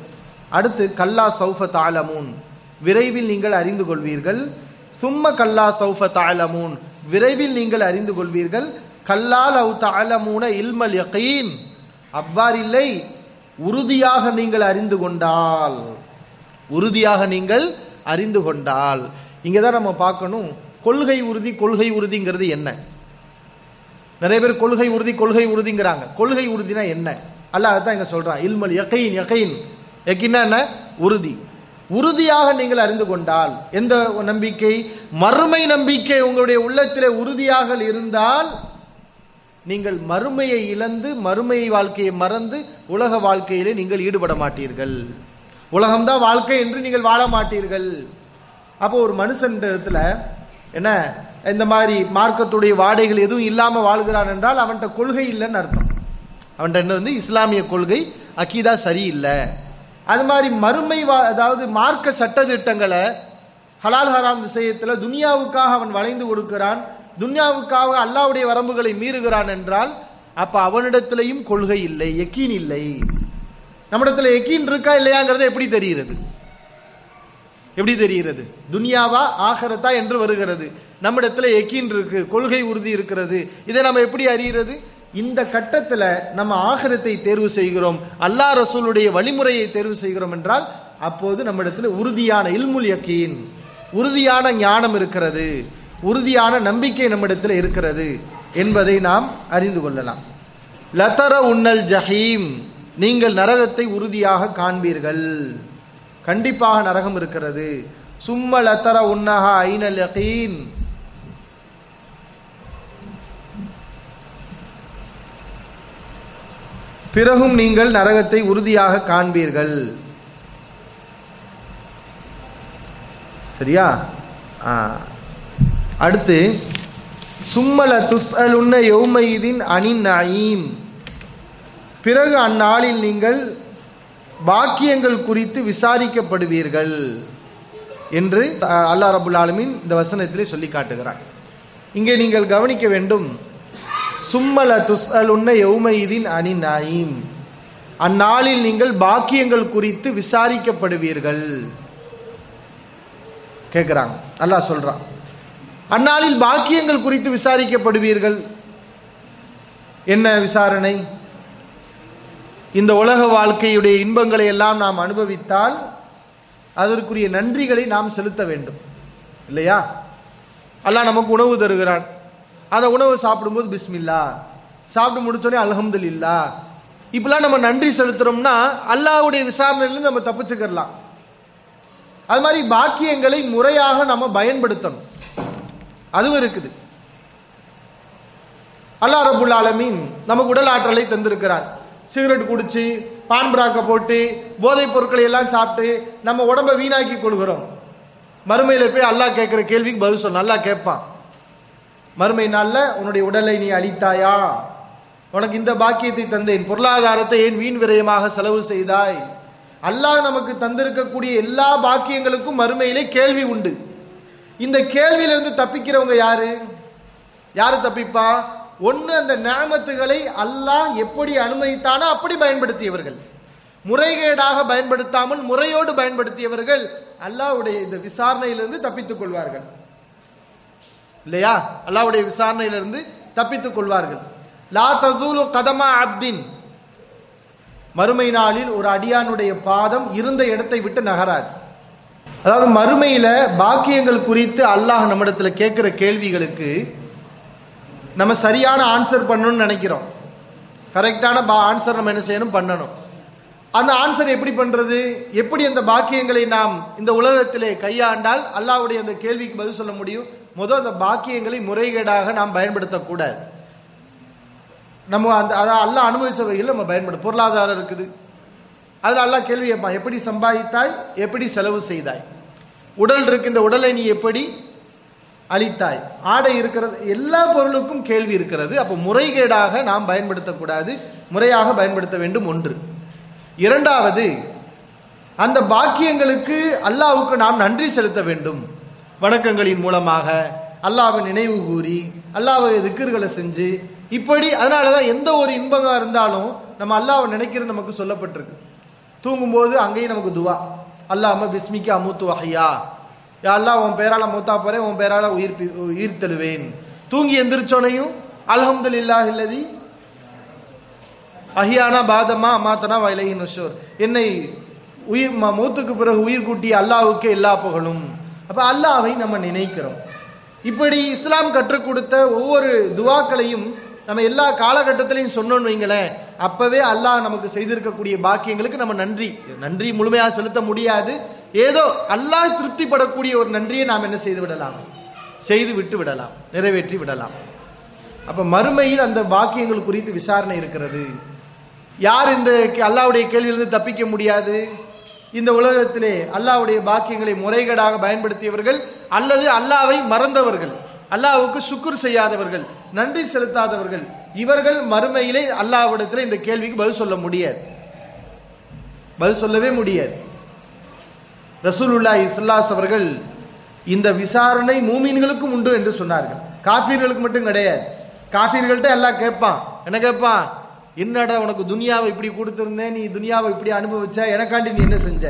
அடுத்து கல்லா சௌஃப தஅலமூன், விரைவில் நீங்கள் அறிந்து கொள்வீர்கள். சும்ம கல்லா சௌஃப தஅலமூன், விரைவில் நீங்கள் அறிந்து கொள்வீர்கள். கல்லா லவ் தஅலமூன இல்மல் யகீன், அவ்வாறில்லை உறுதியாக நீங்கள் அறிந்து கொண்டால், உறுதியாக நீங்கள் அறிந்து கொண்டால். இங்கதான் நம்ம பார்க்கணும் கொள்கை உறுதி கொள்கை உறுதிங்கிறது என்ன. நிறைய பேர் கொள்கை உறுதி கொள்கை உறுதிங்கிறாங்க. கொள்கை உறுதினா என்ன? அல்லாஹ் அதான் இங்க சொல்றான், இல்மல் யகீன். யகீன் யகீன்னா என்ன? உறுதி. உறுதியாக நீங்கள் அறிந்து கொண்டால், எந்த நம்பிக்கை? மறுமை நம்பிக்கை உங்களுடைய உள்ளத்திலே உறுதியாக இருந்தால் நீங்கள் மறுமையை இழந்து மறுமை வாழ்க்கையை மறந்து உலக வாழ்க்கையிலே நீங்கள் ஈடுபட மாட்டீர்கள். உலகம்தான் வாழ்க்கை என்று நீங்கள் வாழ மாட்டீர்கள். அப்போ ஒரு மனுஷன் இடத்துல என்ன இந்த மாதிரி மார்க்கத்துடைய வாடைகள் எதுவும் இல்லாம வாழ்கிறான் என்றால் அவன்கிட்ட கொள்கை இல்லைன்னு அர்த்தம். அவன்கிட்ட என்ன வந்து இஸ்லாமிய கொள்கை அக்கீதா சரியில்லை. அது மாதிரி மறுமை, அதாவது மார்க்க சட்ட திட்டங்களை ஹலால் ஹராம் விஷயத்துல துனியாவுக்காக அவன் வளைந்து கொடுக்கிறான், துன்யாவுக்காக அல்லாஹ்வுடைய வரம்புகளை மீறுகிறான் என்றால் அப்ப அவனிடத்திலையும் கொள்கை இல்லை, யக்கீன் இல்லை. நம்மிடத்துல யக்கீன் இருக்கா இல்லையாங்கிறது எப்படி தெரிகிறது? எப்படி தெரிகிறது? துன்யாவா ஆகரத்தா என்று வருகிறது. நம்மிடத்துல யக்கீன் இருக்கு, கொள்கை உறுதி இருக்கிறது. இதை நம்ம எப்படி அறிகிறது? இந்த கட்டத்துல நம்ம ஆகரத்தை தேர்வு செய்கிறோம், அல்லாஹ் ரசூலுடைய வழிமுறையை தேர்வு செய்கிறோம் என்றால் அப்போது நம்மிடத்துல உறுதியான இல்முல் யக்கீன், உறுதியான ஞானம் இருக்கிறது, உறுதியான நம்பிக்கை நம்மிடத்தில் இருக்கிறது என்பதை நாம் அறிந்து கொள்ளலாம். லதர உன்னல் ஜஹீம், நீங்கள் நரகத்தை உறுதியாக காண்பீர்கள், கண்டிப்பாக நரகம் இருக்கிறது. சும்ம லதர உன்னஹா ஐனல் யகீன், பிறகும் நீங்கள் நரகத்தை உறுதியாக காண்பீர்கள். சரியா? அடுத்து சும்மல துஸ்அலுன்ன யௌமைதின் அனின் நயீம், பிறகு அந்நாளில் நீங்கள் பாக்கியங்கள் குறித்து விசாரிக்கப்படுவீர்கள் என்று அல்லாஹ் ரப்புல் ஆலமீன் இந்த வசனத்திலே சொல்லி காட்டுகிறார். இங்கே நீங்கள் கவனிக்க வேண்டும், சும்மல துஸ்அலுன்ன யௌமைதின் அனின் நயீம், அந்நாளில் நீங்கள் பாக்கியங்கள் குறித்து விசாரிக்கப்படுவீர்கள் கேட்கிறாங்க. அல்லாஹ் சொல்றான், அந்நாளில் பாக்கியங்கள் குறித்து விசாரிக்கப்படுவீர்கள். என்ன விசாரணை? இந்த உலக வாழ்க்கையுடைய இன்பங்களை எல்லாம் நாம் அனுபவித்தால் அதற்குரிய நன்றிகளை நாம் செலுத்த வேண்டும் இல்லையா? அல்லாஹ் நமக்கு உணவு தருகிறான், அந்த உணவு சாப்பிடும்போது பிஸ்மில்லா, சாப்பிட்டு முடிச்சோடனே அல்ஹம்துலில்லாஹ், இப்பெல்லாம் நம்ம நன்றி செலுத்துறோம்னா அல்லாஹ்வுடைய விசாரணையிலிருந்து நம்ம தப்பிச்சுக்கலாம். அது மாதிரி பாக்கியங்களை முறையாக நம்ம பயன்படுத்தணும், அதுவும் இருக்குது. அல்லாஹ் ரப்புல் ஆலமீன் நமக்கு உடல் ஆற்றலை தந்திருக்கிறான். சிகரெட் குடிச்சு பான் பிராக்க போட்டு போதைப் பொருட்களை எல்லாம் சாப்பிட்டு நம்ம உடம்பை வீணாக்கி கொள்கிறோம். மறுமையில போய் அல்லாஹ் கேட்கிற கேள்விக்கு பதில் சொல்ல அல்லாஹ் கேட்பான். மறுமை நாள்ல உன்னுடைய உடலை நீ அழித்தாயா, உனக்கு இந்த பாக்கியத்தை தந்தேன், பொருளாதாரத்தை ஏன் வீண் விரயமாக செலவு செய்தாய்? அல்லாஹ் நமக்கு தந்திருக்கக்கூடிய எல்லா பாக்கியங்களுக்கும் மறுமையிலே கேள்வி உண்டு. இந்த கேள்வியிலிருந்து தப்பிக்கிறவங்க யாரு? யாரு தப்பிப்பா? ஒன்னு அந்த நிஅமத்துகளை அல்லாஹ் எப்படி அனுமதித்தானோ அப்படி பயன்படுத்தியவர்கள், முறைகேடாக பயன்படுத்தாமல் முறையோடு பயன்படுத்தியவர்கள் அல்லாஹ்வுடைய இந்த விசாரணையிலிருந்து தப்பித்துக் கொள்வார்கள் இல்லையா? அல்லாஹ்வுடைய விசாரணையிலிருந்து தப்பித்துக் கொள்வார்கள். லா தஸூலு கதமா அப்தின், மறுமை நாளில் ஒரு அடியானுடைய பாதம் இருந்த இடத்தை விட்டு நகராது. அதாவது மறுமையில பாக்கியங்கள் குறித்து அல்லாஹ் நம்மிடத்துல கேட்கிற கேள்விகளுக்கு நம்ம சரியான ஆன்சர் பண்ணணும்னு நினைக்கிறோம். கரெக்டான ஆன்சர் நம்ம என்ன செய்யணும்? பண்ணணும். அந்த ஆன்சர் எப்படி பண்றது? எப்படி அந்த பாக்கியங்களை நாம் இந்த உலகத்திலே கையாண்டால் அல்லாஹ்வுடைய அந்த கேள்விக்கு பதில் சொல்ல முடியும்? முதல் அந்த பாக்கியங்களை முறைகேடாக நாம் பயன்படுத்தக்கூடாது. நம்ம அந்த அதான் அல்லாஹ் அனுமதிச்ச வகையில் நம்ம பயன்படுத்த. பொருளாதாரம் இருக்குது, அதுல அல்லாஹ் கேள்வி கேட்பான், எப்படி சம்பாதித்தாய், எப்படி செலவு செய்தாய்? உடல் இருக்கு, இந்த உடலை நீ எப்படி அழித்தாய்? ஆடை இருக்கிறது, எல்லா பொருளுக்கும் கேள்வி இருக்கிறது. அப்போ முறைகேடாக நாம் பயன்படுத்தக்கூடாது, முறையாக பயன்படுத்த வேண்டும். ஒன்று. இரண்டாவது, அந்த பாக்கியங்களுக்கு அல்லாஹ்வுக்கு நாம் நன்றி செலுத்த வேண்டும். வணக்கங்களின் மூலமாக அல்லாஹ்வை நினைவு கூறி அல்லாஹ்வை திக்ர்களை செஞ்சு இப்படி. அதனாலதான் எந்த ஒரு இன்பமா இருந்தாலும் நம்ம அல்லாஹ்வை நினைக்கிறது நமக்கு சொல்லப்பட்டிருக்கு. தூங்கும்போது அங்கேயும் நமக்கு துவா, அல்லாஹ்ம பிஸ்மிக்க அமுத்து வஹையா, யா அல்லாஹ் உன் பேரால மூத்தா போறேன், உன் பேரால உயிர் உயிர் தழுவேன். தூங்கி எந்திரிச்சோனையும் அல்ஹம்துலில்லாஹி அல்லதி அஹியானா பாதமா அமாத்தனா வலைஹி நுஷூர், என்னை உயிர் மௌத்துக்கு பிறகு உயிர் கூட்டிய அல்லாஹ்வுக்கு எல்லா புகழும். அப்ப அல்லாஹ்வை நம்ம நினைக்கிறோம். இப்படி இஸ்லாம் கற்றுக் கொடுத்த ஒவ்வொரு துவாக்களையும் நம்ம எல்லா காலகட்டத்திலையும் சொன்னோன்னு வைங்களேன், அப்பவே அல்லாஹ் நமக்கு செய்திருக்கக்கூடிய பாக்கியங்களுக்கு நம்ம நன்றி நன்றி முழுமையாக செலுத்த முடியாது. ஏதோ அல்லாஹ் திருப்திப்படக்கூடிய ஒரு நன்றியை நாம் என்ன செய்து விடலாம், செய்து விட்டு விடலாம், நிறைவேற்றி விடலாம். அப்ப மறுமையில் அந்த பாக்கியங்கள் குறித்து விசாரணை இருக்கிறது. யார் இந்த அல்லாஹ்வுடைய கேள்வியிலிருந்து தப்பிக்க முடியாது? இந்த உலகத்திலே அல்லாஹ்வுடைய பாக்கியங்களை முறைகேடாக பயன்படுத்தியவர்கள் அல்லது அல்லாஹ்வை மறந்தவர்கள், அல்லாஹ்வுக்கு சுக்குர் செய்யாதவர்கள், நன்றி செலுத்தாதவர்கள், இவர்கள் மறுமையிலே அல்லாஹ்விடத்திலே இந்த கேள்விக்கு பதில் சொல்ல முடியாது, பதில் சொல்லவே முடியாது. ரசூலுல்லாஹி ஸல்லல்லாஹு அலைஹி அவர்கள் இந்த விசாரணை மூமின்களுக்கும் உண்டு என்று சொன்னார்கள், காஃபிர்களுக்கு மட்டும் கிடையாது. காஃபிர்கள்ட்ட அல்லாஹ் கேட்பான், என்ன கேட்பான்? என்னடா உனக்கு துனியாவை இப்படி கொடுத்திருந்தேன், நீ துனியாவை இப்படி அனுபவிச்ச, எனக்காண்டி நீ என்ன செஞ்ச,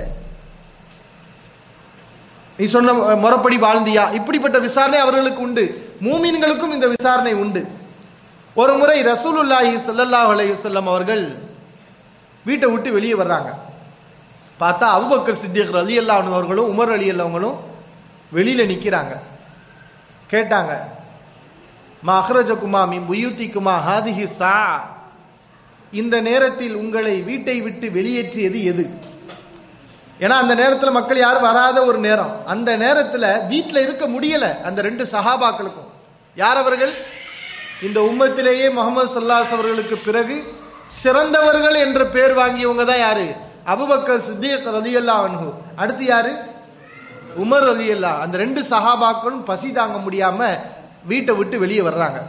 நீ சொன்ன முறைப்படி வாழ்ந்தியா? இப்படிப்பட்ட விசாரணை அவர்களுக்கு உண்டு. மூமின்களுக்கும் இந்த விசாரணை உண்டு. ஒரு முறை ரசூலுல்லாஹி ஸல்லல்லாஹு அலைஹி வஸல்லம் அவர்கள் வீட்டை விட்டு வெளியே வர்றாங்க. பார்த்தா அபூபக்கர் சித்திக் ரலியல்லாஹு அன்ஹு அவர்களும் உமர் ரலியல்லாஹு அவங்களும் வெளியில நிக்கிறாங்க. கேட்டாங்க, மா அஹ்ரஜகுமா மின் புயூத்திகுமா ஹாதிஹி சா, இந்த நேரத்தில் உங்களை வீட்டை விட்டு வெளியேற்றியது எது? ஏன்னா அந்த நேரத்தில் மக்கள் யாரும் வராத ஒரு நேரம். அந்த நேரத்தில் வீட்டில் இருக்க முடியல அந்த ரெண்டு சஹாபாக்களுக்கும். யார் அவர்கள்? இந்த உம்மத்திலேயே முஹம்மது ஸல்லல்லாஹு அலைஹி அவர்களுக்கு பிறகு சிறந்தவர்கள் என்ற பெயர் வாங்கியவங்க தான் யாரு? அபூபக்கர் சித்திக் ரலியல்லாஹு அன்ஹு. அடுத்து யாரு? உமர் ரலியல்லாஹு. அந்த ரெண்டு சஹாபாக்களும் பசி தாங்க முடியாம வீட்டை விட்டு வெளியே வர்றாங்க.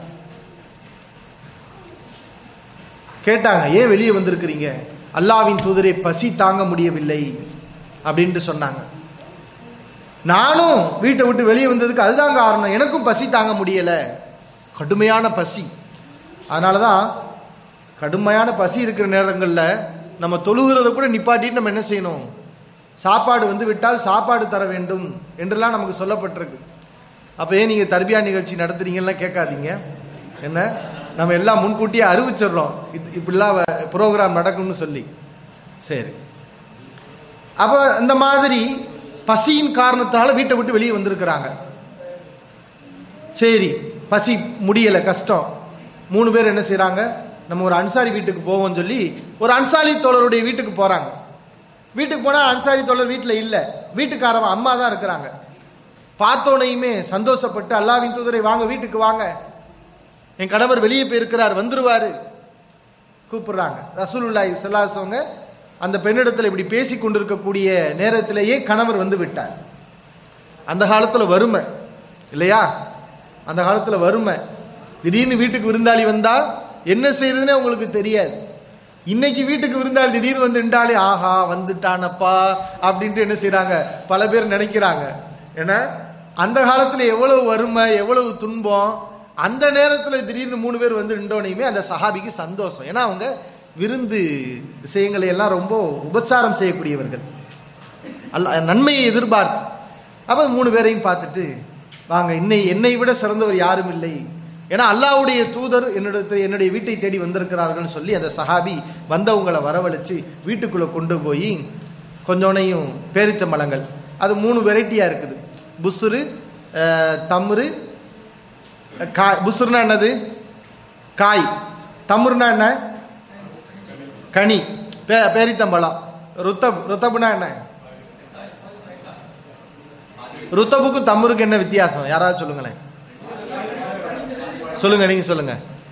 கேட்டாங்க, ஏன் வெளியே வந்திருக்கிறீங்க? அல்லாஹ்வின் தூதரே, பசி தாங்க முடியவில்லை அப்படின்ட்டு சொன்னாங்க. நானும் வீட்டை விட்டு வெளியே வந்ததுக்கு அதுதான் காரணம், எனக்கும் பசி தாங்க முடியல, கடுமையான பசி. அதனாலதான் கடுமையான பசி இருக்கிற நேரங்கள்ல நம்ம தொழுகிறத கூட நிப்பாட்டிட்டு நம்ம என்ன செய்யணும், சாப்பாடு வந்து விட்டால் சாப்பாடு தர வேண்டும் என்றெல்லாம் நமக்கு சொல்லப்பட்டிருக்கு. அப்ப ஏன் நீங்க தர்பியா நிகழ்ச்சி நடத்துறீங்கன்னா கேட்காதீங்க. என்ன, நம்ம எல்லாம் முன்கூட்டியே அறிவிச்சிடறோம் இப்படிலாம் ப்ரோக்ராம் நடக்கும்னு சொல்லி. சரி, அப்ப இந்த மாதிரி பசியின் காரணத்தால வீட்டை விட்டு வெளியே வந்திருக்கிறாங்க. சரி, பசி முடியல, கஷ்டம். மூணு பேர் என்ன செய்யறாங்க, நம்ம ஒரு அன்சாரி வீட்டுக்கு போவோம் சொல்லி ஒரு அன்சாரி தோழருடைய வீட்டுக்கு போறாங்க. வீட்டுக்கு போனா அன்சாரி தோழர் வீட்டுல இல்ல, வீட்டுக்காரவன் அம்மா தான் இருக்கிறாங்க. பார்த்தோனையுமே சந்தோஷப்பட்டு, அல்லாஹ்வின் தூதரை வாங்க, வீட்டுக்கு வாங்க, என் கணவர் வெளியே போயிருக்கிறார், வந்துருவாரு, கூப்பிடுறாங்க. ரசூலுல்லாஹி ஸல்லல்லாஹு அலைஹி வஸல்லம் அந்த பெண்ணிடத்தில் இப்படி பேசி கொண்டிருக்கக்கூடிய நேரத்திலேயே கணவர் வந்து விட்டார். அந்த காலத்துல வறுமை இல்லையா, அந்த காலத்துல வறுமை. திடீர்னு வீட்டுக்கு விருந்தாளி வந்தா என்ன செய்யறதுன்னே உங்களுக்கு தெரியாது. இன்னைக்கு வீட்டுக்கு விருந்தாளி திடீர்னு வந்து நின்றாலே, ஆஹா வந்துட்டானப்பா அப்படின்ட்டு என்ன செய்யறாங்க, பல பேர் நினைக்கிறாங்க. ஏன்னா அந்த காலத்துல எவ்வளவு வறுமை, எவ்வளவு துன்பம். அந்த நேரத்தில் திடீர்னு மூணு பேர் வந்து நின்றோனையுமே அந்த சஹாபிக்கு சந்தோஷம். ஏன்னா அவங்க விருந்து விஷயங்களை எல்லாம் ரொம்ப உபச்சாரம் செய்யக்கூடியவர்கள், அல்ல நன்மையை எதிர்பார்த்து. அப்ப மூணு பேரையும் பார்த்துட்டு, வாங்க, இன்னை என்னை விட சிறந்தவர் யாரும் இல்லை, ஏன்னா அல்லாஹ்வுடைய தூதர் என்னிடத்தில் என்னுடைய வீட்டை தேடி வந்திருக்கிறார்கள் சொல்லி அந்த சஹாபி வந்தவங்களை வரவழைச்சு வீட்டுக்குள்ள கொண்டு போய் கொஞ்சோனையும் பேரிச்சம்பழங்கள், அது மூணு வெரைட்டியா இருக்குது, புஸ்ரு, தம்ரு, காய். புஸ்ருனா என்னது? காய். தம்ருனா என்ன? கனி, பேரித்தம்பழம். ருத்தப், ருத்தப்னா என்ன? ருத்தபுக்கும் தம்ருக்கு என்ன வித்தியாசம்? யாராவது சொல்லுங்களேன், சொல்லுங்க, நீங்க சொல்லுங்க.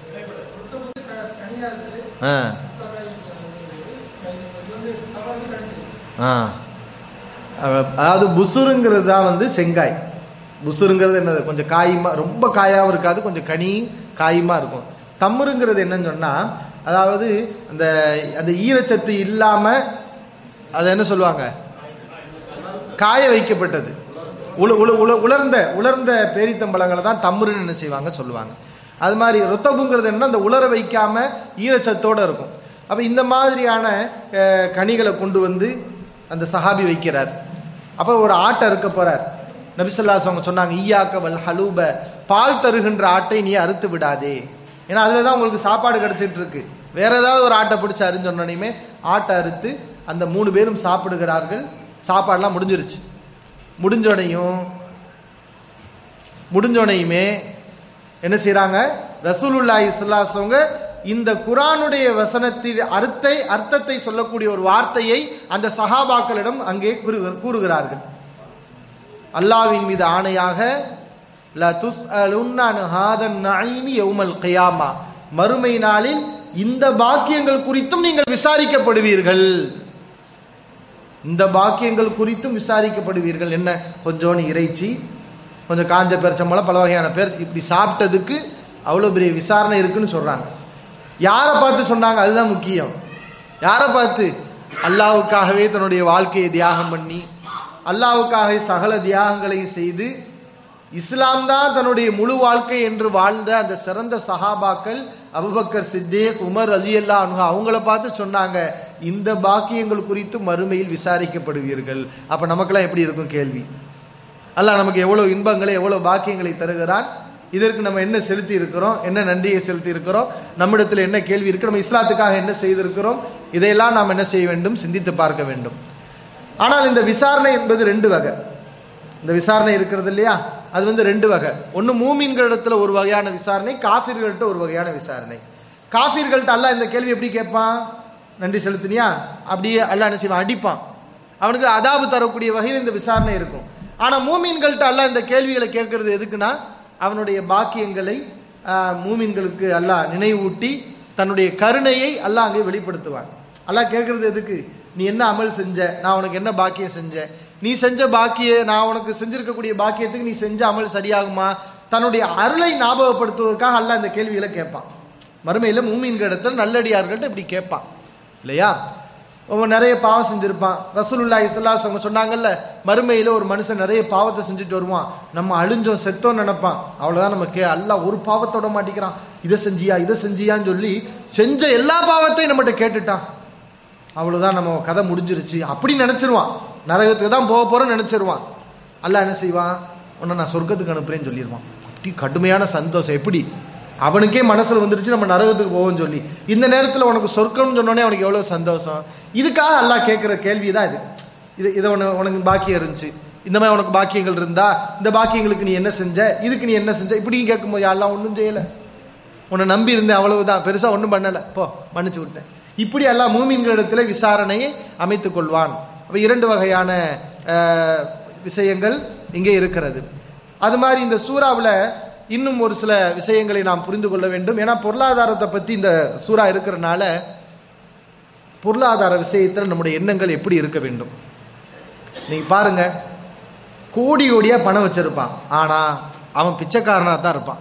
அதாவது புசுருங்கிறது தான் வந்து செங்காய். புசுருங்கிறது என்னது, கொஞ்சம் காயுமா, ரொம்ப காயாவும் இருக்காது, கொஞ்சம் கனி காயுமா இருக்கும். தம்ருங்கிறது என்னன்னு சொன்னா, அதாவது அந்த அந்த ஈரச்சத்து இல்லாம அதை என்ன சொல்லுவாங்க, காய வைக்கப்பட்டது, உலர்ந்த உலர்ந்த பேரித்தம்பழங்களை தான் தம்ருன்னு என்ன செய்வாங்க சொல்லுவாங்க. அது மாதிரி ருத்தபுங்கிறது என்ன, அந்த உலர வைக்காம ஈரச்சத்தோட இருக்கும். அப்ப இந்த மாதிரியான கனிகளை கொண்டு வந்து அந்த சஹாபி வைக்கிறார். அப்ப ஒரு ஆட்டை அறுக்க போறார். நபி ஸல்லல்லாஹு அலைஹி வஸல்லம் சொன்னாங்க, ஈயாக்க வல் ஹலூப, பால் தருகின்ற ஆட்டை நீ அறுத்து விடாதே. ஏன்னா அதுலதான் உங்களுக்கு சாப்பாடு கிடைச்சிட்டு இருக்கு. வேற ஏதாவது ஒரு ஆட்டை பிடிச்சி அறிஞ்சோன்னையுமே ஆட்டை அறுத்து அந்த மூணு பேரும் சாப்பிடுகிறார்கள். சாப்பாடுலாம் முடிஞ்சிருச்சு. முடிஞ்சோனையும் முடிஞ்சோனையுமே என்ன செய்யறாங்க, ரசூலுல்லாஹி ஸல்லல்லாஹு அலைஹி வஸல்லம் இந்த குர்ஆனுடைய வசனத்தின் அர்த்தத்தை அர்த்தத்தை சொல்லக்கூடிய ஒரு வார்த்தையை அந்த சஹாபாக்களிடம் அங்கே கூறுகிறார்கள். அல்லாஹ்வின் மீது ஆணையாக, லா துஸ்அலுன்ன அன் ஹாதன் நஈமி யௌமல் கியாமா, மறுமை நாளில் இந்த பாக்கியங்கள் குறித்தும் நீங்கள் விசாரிக்கப்படுவீர்கள். இந்த பாக்கியங்கள் குறித்தும் விசாரிக்கப்படுவீர்கள். என்ன, கொஞ்சோன்னு இறைச்சி, கொஞ்சம் காஞ்ச பெருச்சம்பழம், பல வகையான பேர், இப்படி சாப்பிட்டதுக்கு அவ்வளவு பெரிய விசாரணை இருக்குன்னு சொல்றாங்க. யாரை பார்த்து சொன்னாங்க? அதுதான் முக்கியம். யாரை பார்த்து? அல்லாஹ்வுக்காகவே தன்னுடைய வாழ்க்கையை தியாகம் பண்ணி, அல்லாஹ்வுக்காக சகல தியாகங்களை செய்து, இஸ்லாம் தான் தன்னுடைய முழு வாழ்க்கை என்று வாழ்ந்த அந்த சிறந்த சஹாபாக்கள் அபூபக்கர் சித்தீக், உமர் ரலியல்லாஹு அன்ஹு, அவங்கள பார்த்து சொன்னாங்க, இந்த பாக்கியங்கள் குறித்து மறுமையில் விசாரிக்கப்படுவீர்கள். அப்ப நமக்கெல்லாம் எப்படி இருக்கும் கேள்வி? அல்லாஹ் நமக்கு எவ்வளவு இன்பங்களை எவ்வளவு பாக்கியங்களை தருகிறான். இதற்கு நம்ம என்ன செலுத்தி இருக்கிறோம், என்ன நன்றியை செலுத்தி இருக்கிறோம், நம்மிடத்தில் என்ன கேள்வி இருக்கு, நம்ம இஸ்லாத்துக்காக என்ன செய்திருக்கிறோம், இதையெல்லாம் நாம் என்ன செய்ய வேண்டும், சிந்தித்து பார்க்க வேண்டும். ஆனால் இந்த விசாரணை என்பது ரெண்டு வகை. இந்த விசாரணை இருக்கிறது இல்லையா, அது வந்து ரெண்டு வகை. ஒன்னு மூமின்களிடத்துல ஒரு வகையான விசாரணை, காஃபிர்கள்ட்ட ஒரு வகையான விசாரணை. காஃபிர்கள்ட்ட அல்லாஹ் இந்த கேள்வி எப்படி கேட்பான்? நன்றி செலுத்தினியா, அப்படியே அல்லாஹ் என்ன செய்வான், அடிப்பான். அவனுக்கு அதாபு தரக்கூடிய வகையில் இந்த விசாரணை இருக்கும். ஆனா மூமின்கள்ட்ட அல்லாஹ் இந்த கேள்விகளை கேட்கறது எதுக்குன்னா, அவனுடைய பாக்கியங்களை மூமின்களுக்கு அல்லாஹ் நினைவூட்டி தன்னுடைய கருணையை அல்லாஹ் அங்கே வெளிப்படுத்துவான். அல்லாஹ் கேட்கறது எதுக்கு? நீ என்ன அமல் செஞ்ச, நான் உனக்கு என்ன பாக்கியம் செஞ்சேன், நீ செஞ்ச பாக்கிய நான் உனக்கு செஞ்சிருக்கக்கூடிய பாக்கியத்துக்கு நீ செஞ்ச அமல் சரியாகுமா, தன்னுடைய அருளை ஞாபகப்படுத்துவதற்காக அல்லாஹ் இந்த கேள்விகளை கேட்பான். மறுமையில மூமின்கள் இடத்துல நல்லடியார்கள்ட்ட இப்படி கேட்பான் இல்லையா. அவன் நிறைய பாவம் செஞ்சிருப்பான். ரசூலுல்லாஹி ஸல்லல்லாஹு அலைஹி வஸல்லம் சொன்னாங்கல்ல, மறுமையில ஒரு மனுஷன் நிறைய பாவத்தை செஞ்சுட்டு வருவான், நம்ம அழிஞ்சோம் செத்தோம் நினைப்பான். அவ்வளவுதான், நம்ம கே அல்லாஹ் ஒரு பாவத்தோட மாட்டிக்கிறான், இதை செஞ்சியா இதை செஞ்சியான்னு சொல்லி செஞ்ச எல்லா பாவத்தையும் நம்மகிட்ட கேட்டுட்டான், அவ்வளவுதான் நம்ம கதை முடிஞ்சிருச்சு அப்படி நினைச்சிருவான். நரகத்துக்கு தான் போக போறோம்னு நினைச்சிருவான். அல்லாஹ் என்ன செய்வான், உன்னை நான் சொர்க்கத்துக்கு அனுப்புறேன்னு சொல்லிடுவான். அப்படி கடுமையான சந்தோஷம். எப்படி அவனுக்கே மனசுல வந்துருச்சு நம்ம நரகத்துக்கு போவோம்னு சொல்லி. இந்த நேரத்தில் உனக்கு சொர்க்கம்னு சொன்னோடனே அவனுக்கு எவ்வளவு சந்தோஷம். இதுக்காக அல்லாஹ் கேட்கிற கேள்வி தான் இது. இது இதை உனக்கு உனக்கு பாக்கியம் இருந்துச்சு, இந்த மாதிரி உனக்கு பாக்கியங்கள் இருந்தா இந்த பாக்கியங்களுக்கு நீ என்ன செஞ்ச, இதுக்கு நீ என்ன செஞ்ச, இப்படி கேட்கும்போது அல்லாஹ் ஒன்றும் செய்யல, உன்னை நம்பி இருந்தேன் அவ்வளவுதான், பெருசா ஒன்றும் பண்ணல, போ மன்னிச்சு விட்டேன். இப்படி அல்லாஹ் மூமின்களிடத்துல விசாரணையை அமைத்துக் கொள்வான். அப்ப இரண்டு வகையான விஷயங்கள் இங்கே இருக்கிறது. அது மாதிரி இந்த சூறாவில் இன்னும் ஒரு சில விஷயங்களை நாம் புரிந்து கொள்ள வேண்டும். ஏன்னா பொருளாதாரத்தை பத்தி இந்த சூறா இருக்கிறனால பொருளாதார விஷயத்தில் நம்முடைய எண்ணங்கள் எப்படி இருக்க வேண்டும். நீங்க பாருங்க, கோடி கோடியா பணம் வச்சிருப்பான், ஆனா அவன் பிச்சைக்காரனா தான் இருப்பான்.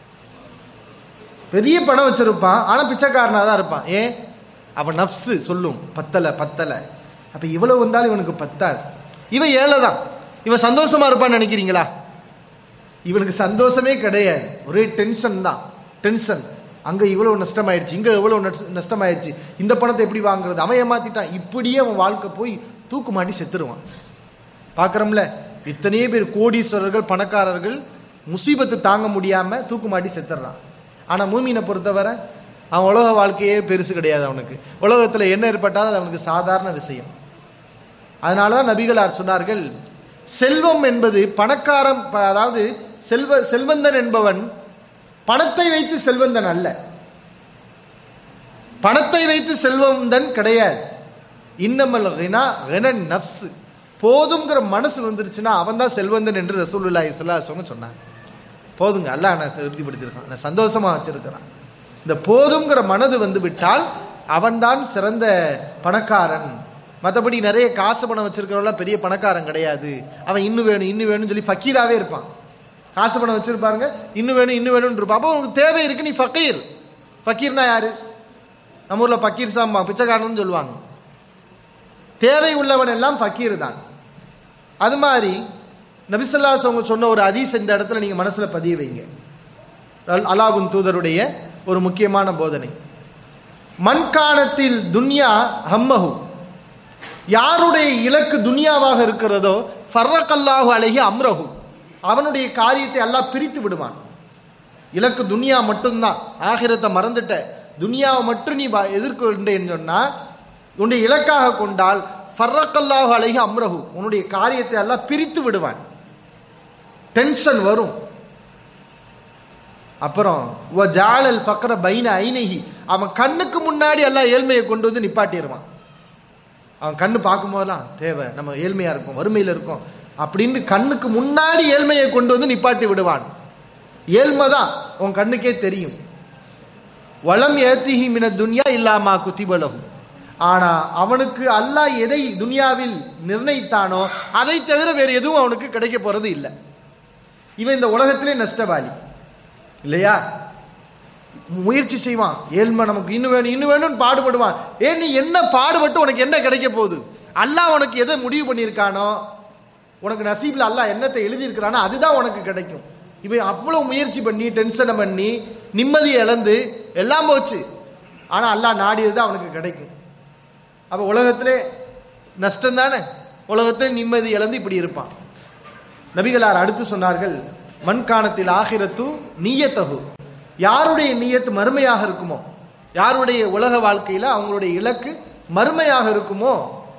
பெரிய பணம் வச்சிருப்பான், ஆனா பிச்சைக்காரனா தான் இருப்பான். ஏன்? அவன் நஃப்ஸு சொல்லும் பத்தல பத்தல. அப்ப இவ்வளவு வந்தாலும் இவனுக்கு பத்தாது. இவன் ஏழை தான். இவன் சந்தோஷமா இருப்பான்னு நினைக்கிறீங்களா? இவனுக்கு சந்தோஷமே கிடையாது, ஒரே டென்ஷன் தான். டென்ஷன், அங்க இவ்வளவு நஷ்டமாயிடுச்சு, இங்க எவ்வளவு நஷ்டமாயிடுச்சு, இந்த பணத்தை எப்படி வாங்குறது, அவன் ஏமாத்திட்டான், இப்படியே அவன் வாழ்க்கை போய் தூக்கு மாட்டி செத்துருவான். பாக்குறோம்ல, இத்தனையே பேர் கோடீஸ்வரர்கள் பணக்காரர்கள் முசீபத்து தாங்க முடியாம தூக்கு மாட்டி செத்துறான். ஆனா மூமினை பொறுத்தவரை அவன் உலக வாழ்க்கையே பெருசு கிடையாது. அவனுக்கு உலகத்துல என்ன ஏற்பட்டாலும் அது அவனுக்கு சாதாரண விஷயம். அதனாலதான் நபிகளார் சொன்னார்கள், செல்வம் என்பது பணக்காரன், அதாவது செல்வ செல்வந்தன் என்பவன் பணத்தை வைத்து செல்வந்தன் அல்ல, பணத்தை வைத்து செல்வந்தன் கிடையாது. இன்னமல் கினா கினன் நஃப்ஸ், போதுங்கிற மனசு வந்துருச்சுன்னா அவன் தான் செல்வந்தன் என்று ரசூலுல்லாஹி ஸல்லல்லாஹு அலைஹி வஸல்லம் சொன்னாங்க. போதுங்க, அல்லாஹ் நான் திருப்திப்படுத்திருக்கான், நான் சந்தோஷமா வச்சிருக்கிறான். இந்த போதுங்கிற மனது வந்து விட்டால் அவன்தான் சிறந்த பணக்காரன். மற்றபடி நிறைய காசு பணம் வச்சிருக்கிறவெல்லாம் பெரிய பணக்காரன் கிடையாது. அவன் இன்னும் வேணும் இன்னும் வேணும்னு சொல்லி ஃபக்கீராவே இருப்பான். காசு பணம் வச்சிருப்பாருங்க, இன்னும் வேணும் இன்னும் வேணும்னு இருப்பான். அப்போ உனக்கு தேவை இருக்கு, நீ ஃபக்கீர். ஃபக்கீர்னா யாரு? நம்ம ஊர்ல ஃபக்கீர் சாம்பா பிச்சைக்காரன்னு சொல்லுவாங்க. தேவை உள்ளவன் எல்லாம் ஃபக்கீர் தான். அது மாதிரி நபி ஸல்லல்லாஹு அலைஹி வஸல்லம் சொன்ன ஒரு ஹதீஸ் இந்த இடத்துல நீங்க மனசுல பதிய வைங்க. அல்லாஹ்வின் தூதருடைய ஒரு முக்கியமான போதனை. மன்கானத்தில் துன்யா ஹம்மஹு, யாருடைய இலக்கு துன்யாவாக இருக்கிறதோ ஃபர்ரகல்லாஹு அலைஹி அம்ரஹு, அவனுடைய காரியத்தை அல்லாஹ் பிரித்து விடுவான். இலக்கு துன்யா மட்டும்தான், ஆகிரத்தை மறந்துட்ட, துன்யாவை மட்டும் நீ எதிர்கொண்டேன்னு சொன்னா, உன்னுடைய இலக்காக கொண்டால் ஃபர்ரகல்லாஹு அலைஹி அம்ரஹு, உன்னுடைய காரியத்தை அல்லாஹ் பிரித்து விடுவான். டென்ஷன் வரும். அப்புறம் வஜாலல் ஃபக்ர பைன ஐனைஹி, அவன் கண்ணுக்கு முன்னாடி எல்லாம் ஏழ்மையை கொண்டு வந்து நிப்பாட்டிடுவான். அவன் கண்ணு பார்க்கும் போதெல்லாம் தேவை, நம்ம ஏழ்மையா இருக்கும், வறுமையில இருக்கும் அப்படின்னு கண்ணுக்கு முன்னாடி ஏழ்மையை கொண்டு வந்து நிப்பாட்டி விடுவான். ஏழ்மைதான் உன் கண்ணுக்கே தெரியும். வலம் ஏத்திஹி மின துன்யா இல்லாமா குதிபலஹு, ஆனா அவனுக்கு அல்லாஹ் எதை துன்யாவில் நிர்ணயித்தானோ அதை தவிர வேறு எதுவும் அவனுக்கு கிடைக்க போறது இல்லை. இவன் இந்த உலகத்திலே நஷ்டவாளி இல்லையா? முயற்சி செய்வான், ஏழ்மை நமக்கு இன்னும் வேணும் இன்னும் வேணும்னு பாடுபடுவான். ஏன் நீ என்ன பாடுபட்டு உனக்கு என்ன கிடைக்க போகுது? அல்லாஹ் உனக்கு எதை முடிவு பண்ணியிருக்கானோ, உனக்கு நசீப்ல அல்லாஹ் என்னத்தை எழுதியிருக்கிறானோ அதுதான் உனக்கு கிடைக்கும். இவன் அவ்வளவு முயற்சி பண்ணி டென்ஷனை பண்ணி நிம்மதியை இழந்து எல்லாம் போச்சு, ஆனா அல்லாஹ் நாடியதுதான் அவனுக்கு கிடைக்கும். அப்ப உலகத்திலே நஷ்டம் தானே, உலகத்திலே நிம்மதி இழந்து இப்படி இருப்பான். நபிகளார் அடுத்து சொன்னார்கள், மன்கானத்தில் ஆகிரத்து நீயத்தகு, யாருடைய நீயத்து மறுமையாக இருக்குமோ, யாருடைய உலக வாழ்க்கையில அவங்களுடைய இலக்கு மறுமையாக இருக்குமோ,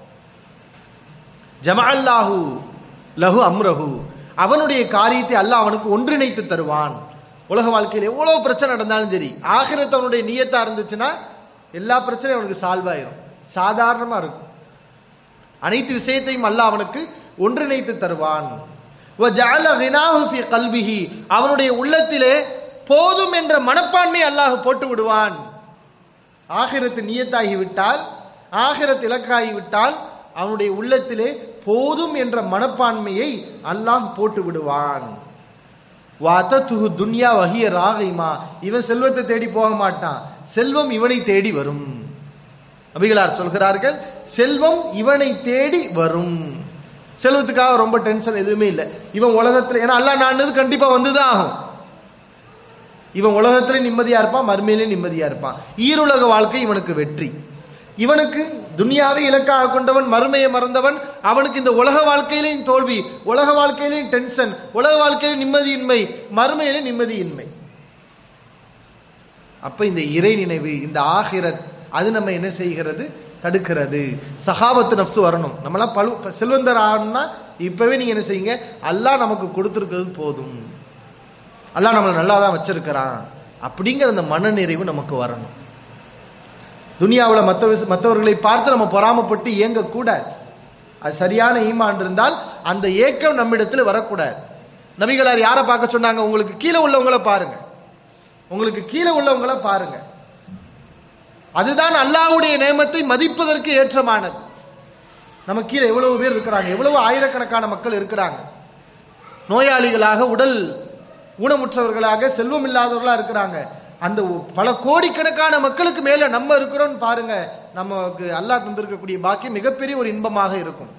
ஜமஅல்லாஹு லஹு அம்ரஹு, அவனுடைய காரியத்தை அல்லாஹ் அவனுக்கு ஒன்றிணைத்து தருவான். உலக வாழ்க்கையில் எவ்வளவு பிரச்சனை நடந்தாலும் சரி, ஆகிரத்து அவனுடைய நீயத்தா இருந்துச்சுன்னா எல்லா பிரச்சனையும் அவனுக்கு சால்வ் ஆயிரும், சாதாரணமா இருக்கும். அனைத்து விஷயத்தையும் அல்லாஹ் அவனுக்கு ஒன்றிணைத்து தருவான். அவனுடைய உள்ளத்திலே போதும் என்ற மனப்பான்மை அல்லாஹ் போட்டு விடுவான். ஆகிரத்து நியத்தாகி விட்டால், ஆகிரத்து இலக்காகி விட்டால் அவனுடைய உள்ளத்திலே போதும் என்ற மனப்பான்மையை அல்லாஹ் போட்டு விடுவான். துன்யா வஹிய ராகைமா, இவன் செல்வத்தை தேடி போக மாட்டான், செல்வம் இவனை தேடி வரும். நபிகளார் சொல்கிறார்கள், செல்வம் இவனை தேடி வரும். செல்வத்துக்காக ரொம்ப டென்ஷன் எதுவுமே இல்லை. இவன் உலகத்துல, ஏன்னா அல்லாஹ் நானது கண்டிப்பா வந்துதான் ஆகும். இவன் உலகத்திலே நிம்மதியா இருப்பான், மறுமையிலே நிம்மதியா இருப்பான். ஈருலக வாழ்க்கை இவனுக்கு வெற்றி. இவனுக்கு துன்யாவை இலக்காக கொண்டவன், மறுமையை மறந்தவன், அவனுக்கு இந்த உலக வாழ்க்கையிலேயும் தோல்வி, உலக வாழ்க்கையிலேயும் டென்ஷன், உலக வாழ்க்கையில நிம்மதியின்மை, மறுமையிலே நிம்மதியின்மை. அப்ப இந்த இறை நினைவு, இந்த ஆகிரத், அது நம்ம என்ன செய்கிறது? தடுக்கிறது. சகாபத்து நப்சு வரணும். நம்மளாம் பழு செல்வந்தர் ஆகணும்னா இப்பவே நீங்க என்ன செய்யுங்க, அல்லாஹ் நமக்கு கொடுத்துருக்கிறது போதும், அல்லாஹ் நம்மளை நல்லா தான் வச்சிருக்கிறான் அப்படிங்கிற அந்த மனநிறைவு நமக்கு வரணும். துனியாவில் மற்ற மற்றவர்களை பார்த்து நம்ம பொறாமப்பட்டு இயங்க கூடாது. அது சரியான ஈமான் இருந்தால் அந்த ஏக்கம் நம்மிடத்தில் வரக்கூடாது. நபிகளார் யாரை பார்க்க சொன்னாங்க? உங்களுக்கு கீழே உள்ளவங்களை பாருங்க, உங்களுக்கு கீழே உள்ளவங்களை பாருங்க. அதுதான் அல்லாஹ்வுடைய நேமத்தை மதிப்பதற்கு ஏற்றமானது. நம்ம கீழே எவ்வளவு பேர் இருக்கிறாங்க, எவ்வளவு ஆயிரக்கணக்கான மக்கள் இருக்கிறாங்க, நோயாளிகளாக, உடல் ஊனமுற்றவர்களாக, செல்வம் இல்லாதவர்களா இருக்கிறாங்க. அந்த பல கோடிக்கணக்கான மக்களுக்கு மேல நம்ம இருக்கிறோம் பாருங்க. நமக்கு அல்லாஹ் தந்திருக்கக்கூடிய பாக்கியம் மிகப்பெரிய ஒரு இன்பமாக இருக்கும்.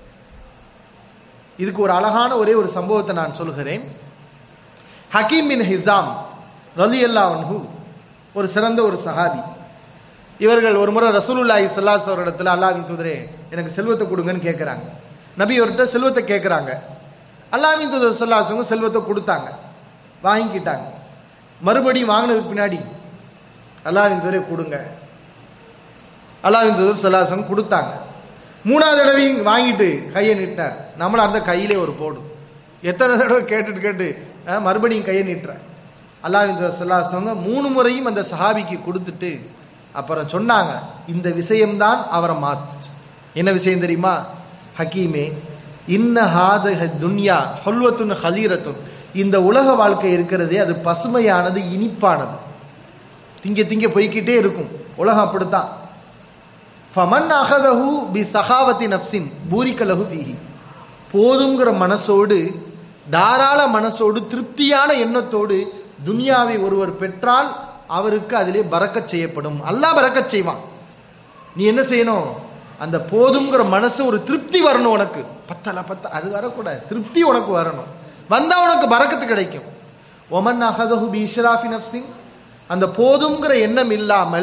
இதுக்கு ஒரு அழகான ஒரே ஒரு சம்பவத்தை நான் சொல்கிறேன். ஹக்கீம் பின் ஹிஸாம் ரலியல்லாஹு அன்ஹு ஒரு சிறந்த ஒரு சஹாபி. இவர்கள் ஒரு முறை ரசூலுல்லாஹி ஸல்லல்லாஹு அலைஹி வஸல்லம் இடத்துல, அல்லாஹ்வின் தூதரே எனக்கு செல்வத்தை கொடுங்கன்னு கேட்கிறாங்க. நபி அவர்கிட்ட செல்வத்தை கேட்கிறாங்க. அல்லாஹ்வின் தூதர் ஸல்லல்லாஹு அலைஹி வஸல்லம் செல்வத்தை கொடுத்தாங்க, வாங்கிக்கிட்டாங்க. மறுபடியும் வாங்கினதுக்கு பின்னாடி அல்லாஹ்வின் தூதரே கொடுங்க, அல்லாஹ்வின் தூதர் ஸல்லல்லாஹு அலைஹி வஸல்லம் கொடுத்தாங்க. மூணாவது தடவையும் வாங்கிட்டு கையை நீட்டார். நம்மள அந்த கையிலே ஒரு போடும். எத்தனை தடவை கேட்டுட்டு கேட்டு மறுபடியும் கையை நீட்டுற. அல்லாஹ்வின் தூதர் ஸல்லல்லாஹு அலைஹி வஸல்லம் மூணு முறையும் அந்த சஹாபிக்கு கொடுத்துட்டு அப்புறம் சொன்னாங்க, இந்த விஷயம்தான் அவரை மாத்துச்சு. என்ன விஷயம் தெரியுமா? ஹக்கீமே, இன்ன ஹாதஹ துன்யா ஹுல்வத்துன் ஹலீரத்துன், இந்த உலக வாழ்க்கை இருக்கிறதே அது பசுமையானது, இனிப்பானது, திங்க திங்க போய்கிட்டே இருக்கும். உலகம் அப்படித்தான். ஃபமன் அஹதஹு பி சகாவத்தி நஃப்ஸின் பூரிக லஹு ஃபீஹி, போதுங்கிற மனசோடு, தாராள மனசோடு, திருப்தியான எண்ணத்தோடு துன்யாவை ஒருவர் பெற்றால் அவருக்கு அதிலே பரக்கத் செய்யப்படும். அல்லாஹ் பரக்கத் செய்வான். நீ என்ன செய்யணும்? அந்த போதுங்கிற மனசு, ஒரு திருப்தி வரணும் உனக்கு. பத்தல பத்த அது வரக்கூடாது, திருப்தி உனக்கு வரணும். வந்தா உனக்கு பரக்கத்து கிடைக்கும். ஒமன் அஹதஹு பி இஷ்ராஃபி நஃப்ஸின், அந்த போதுங்கிற எண்ணம் இல்லாமல்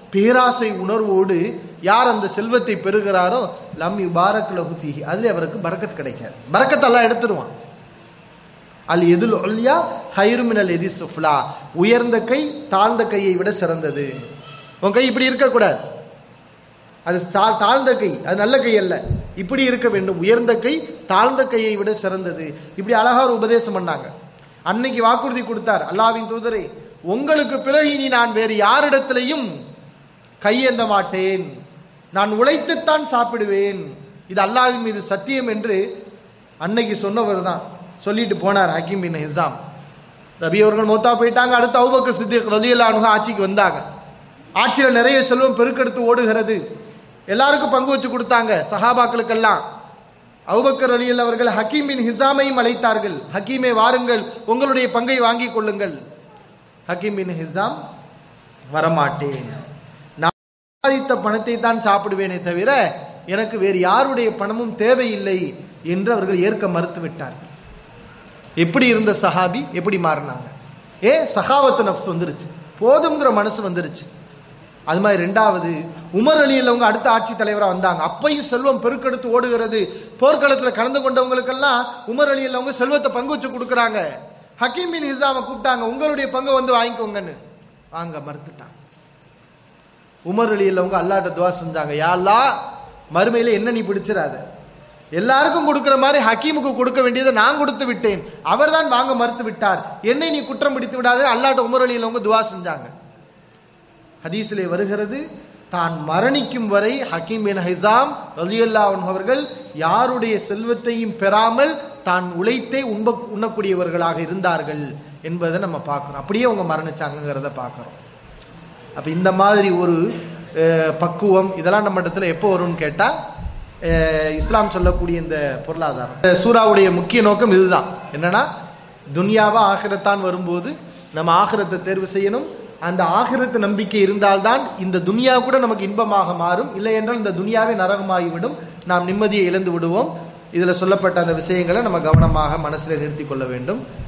பேராசை உணர்வோடு யார் அந்த செல்வத்தை பெறுகிறாரோ லம் யுபாரக் லஹு ஃபீஹி, அதுல அவருக்கு பரக்கத் கிடைக்காது. பரக்கத் அல்லாஹ் எடுத்துருவான். அல் எதுல் உல்யா ஹைரு மினல் எதி சுஃப்லா, உயர்ந்த கை தாழ்ந்த கையை விட சிறந்தது. உன் கை இப்படி இருக்கக்கூடாது, அது தாழ்ந்த கை, அது நல்ல கை அல்ல, இப்படி இருக்க வேண்டும். உயர்ந்த கை தாழ்ந்த கையை விட சிறந்தது. இப்படி அழகா ஒரு உபதேசம் பண்ணாங்க. அன்னைக்கு வாக்குறுதி கொடுத்தார், அல்லாஹ்வின் தூதரே, உங்களுக்கு பிறகு இனி நான் வேறு யாரிடத்திலையும் கையேந்த மாட்டேன், நான் உழைத்துத்தான் சாப்பிடுவேன், இது அல்லாஹ்வின் மீது சத்தியம் என்று அன்னைக்கு சொன்னவர் தான் சொல்லிட்டு போனார் ஹக்கீம் பின் ஹிஸாம். ரபி அவர்கள் மௌத்தா போயிட்டாங்க. அடுத்து அபூபக்கர் சித்திக் ரலியல்லாஹு அன்ஹு ஆட்சிக்கு வந்தாங்க. ஆட்சியில நிறைய செல்வம் பெருக்கெடுத்து ஓடுகிறது. எல்லாருக்கும் பங்கு வச்சு கொடுத்தாங்க சஹாபாக்களுக்கெல்லாம். அபூபக்கர் ரலியல்லாஹு அவர்கள் ஹக்கீம் பின் ஹிஸாமையும் அழைத்தார்கள். ஹக்கீமே வாருங்கள், உங்களுடைய பங்கை வாங்கிக் கொள்ளுங்கள். ஹக்கீம் பின் ஹிஸாம் வரமாட்டேன், நான் சம்பாதித்த பணத்தை தான் சாப்பிடுவேனே தவிர எனக்கு வேறு யாருடைய பணமும் தேவையில்லை என்று அவர்கள் ஏற்க மறுத்து விட்டார்கள். எப்படி இருந்த சஹாபி எப்படி மாறினாங்க? ஏ சகாவத்து நஃப்ஸ் வந்துருச்சு, போதுங்கிற மனசு வந்துருச்சு. அது மாதிரி ரெண்டாவது உமர் ரலியல்லாஹு அவங்க அடுத்த ஆட்சி தலைவராக வந்தாங்க. அப்பையும் செல்வம் பெருக்கெடுத்து ஓடுகிறது. போர்க்களத்தில் கலந்து கொண்டவங்களுக்கெல்லாம் உமர் ரலியல்லாஹு அவங்க செல்வத்தை பங்கு வச்சு கொடுக்குறாங்க. ஹக்கீம் பின் ஹிஸாமை கூப்பிட்டாங்க, உங்களுடைய பங்கை வந்து வாங்கிக்கோங்கன்னு. வாங்க மறுத்துட்டாங்க. உமர் ரலியல்லாஹு அவங்க அல்லாஹ்ட்ட துஆ செஞ்சாங்க, யா அல்லாஹ், மறுமையில என்ன நீ பிடிச்சிராத, எல்லாருக்கும் கொடுக்கிற மாதிரி ஹக்கீமுக்கு கொடுக்க வேண்டியதை நான் கொடுத்து விட்டேன், அவர் தான் வாங்க மறுத்து விட்டார், என்னை நீ குற்றம் பிடித்து விடாத. அல்லாஹ்ட்ட உமர் ரலியல்லாஹு அவங்க துஆ செஞ்சாங்க. ஹதீஸிலே வருகிறது, தான் மரணிக்கும் வரை ஹக்கீம் பின் ஹிஸாம் ரலியல்லாஹு அன்ஹு அவர்கள் யாருடைய செல்வத்தையும் பெறாமல் தான் உழைத்தே உண்ப உண்ணக்கூடியவர்களாக இருந்தார்கள் என்பதை நம்ம பார்க்கிறோம். அப்படியே அவங்க மரணிச்சாங்கிறத பார்க்கிறோம். அப்ப இந்த மாதிரி ஒரு பக்குவம் இதெல்லாம் நம்ம இடத்துல எப்போ வரும்னு கேட்டா, இஸ்லாம் சொல்லக்கூடிய இந்த பொருளாதாரம் சூராவுடைய முக்கிய நோக்கம் இதுதான். என்னன்னா, துன்யாவா ஆகிரத்தான் வரும்போது நம்ம ஆகிரத்தை தேர்வு செய்யணும். அந்த ஆகிரத்து நம்பிக்கை இருந்தால்தான் இந்த துனியா கூட நமக்கு இன்பமாக மாறும். இல்லை என்றால் இந்த துனியாவே நரகமாகிவிடும், நாம் நிம்மதியை இழந்து விடுவோம். இதுல சொல்லப்பட்ட அந்த விஷயங்களை நம்ம கவனமாக மனசில் நிறுத்தி கொள்ள வேண்டும்.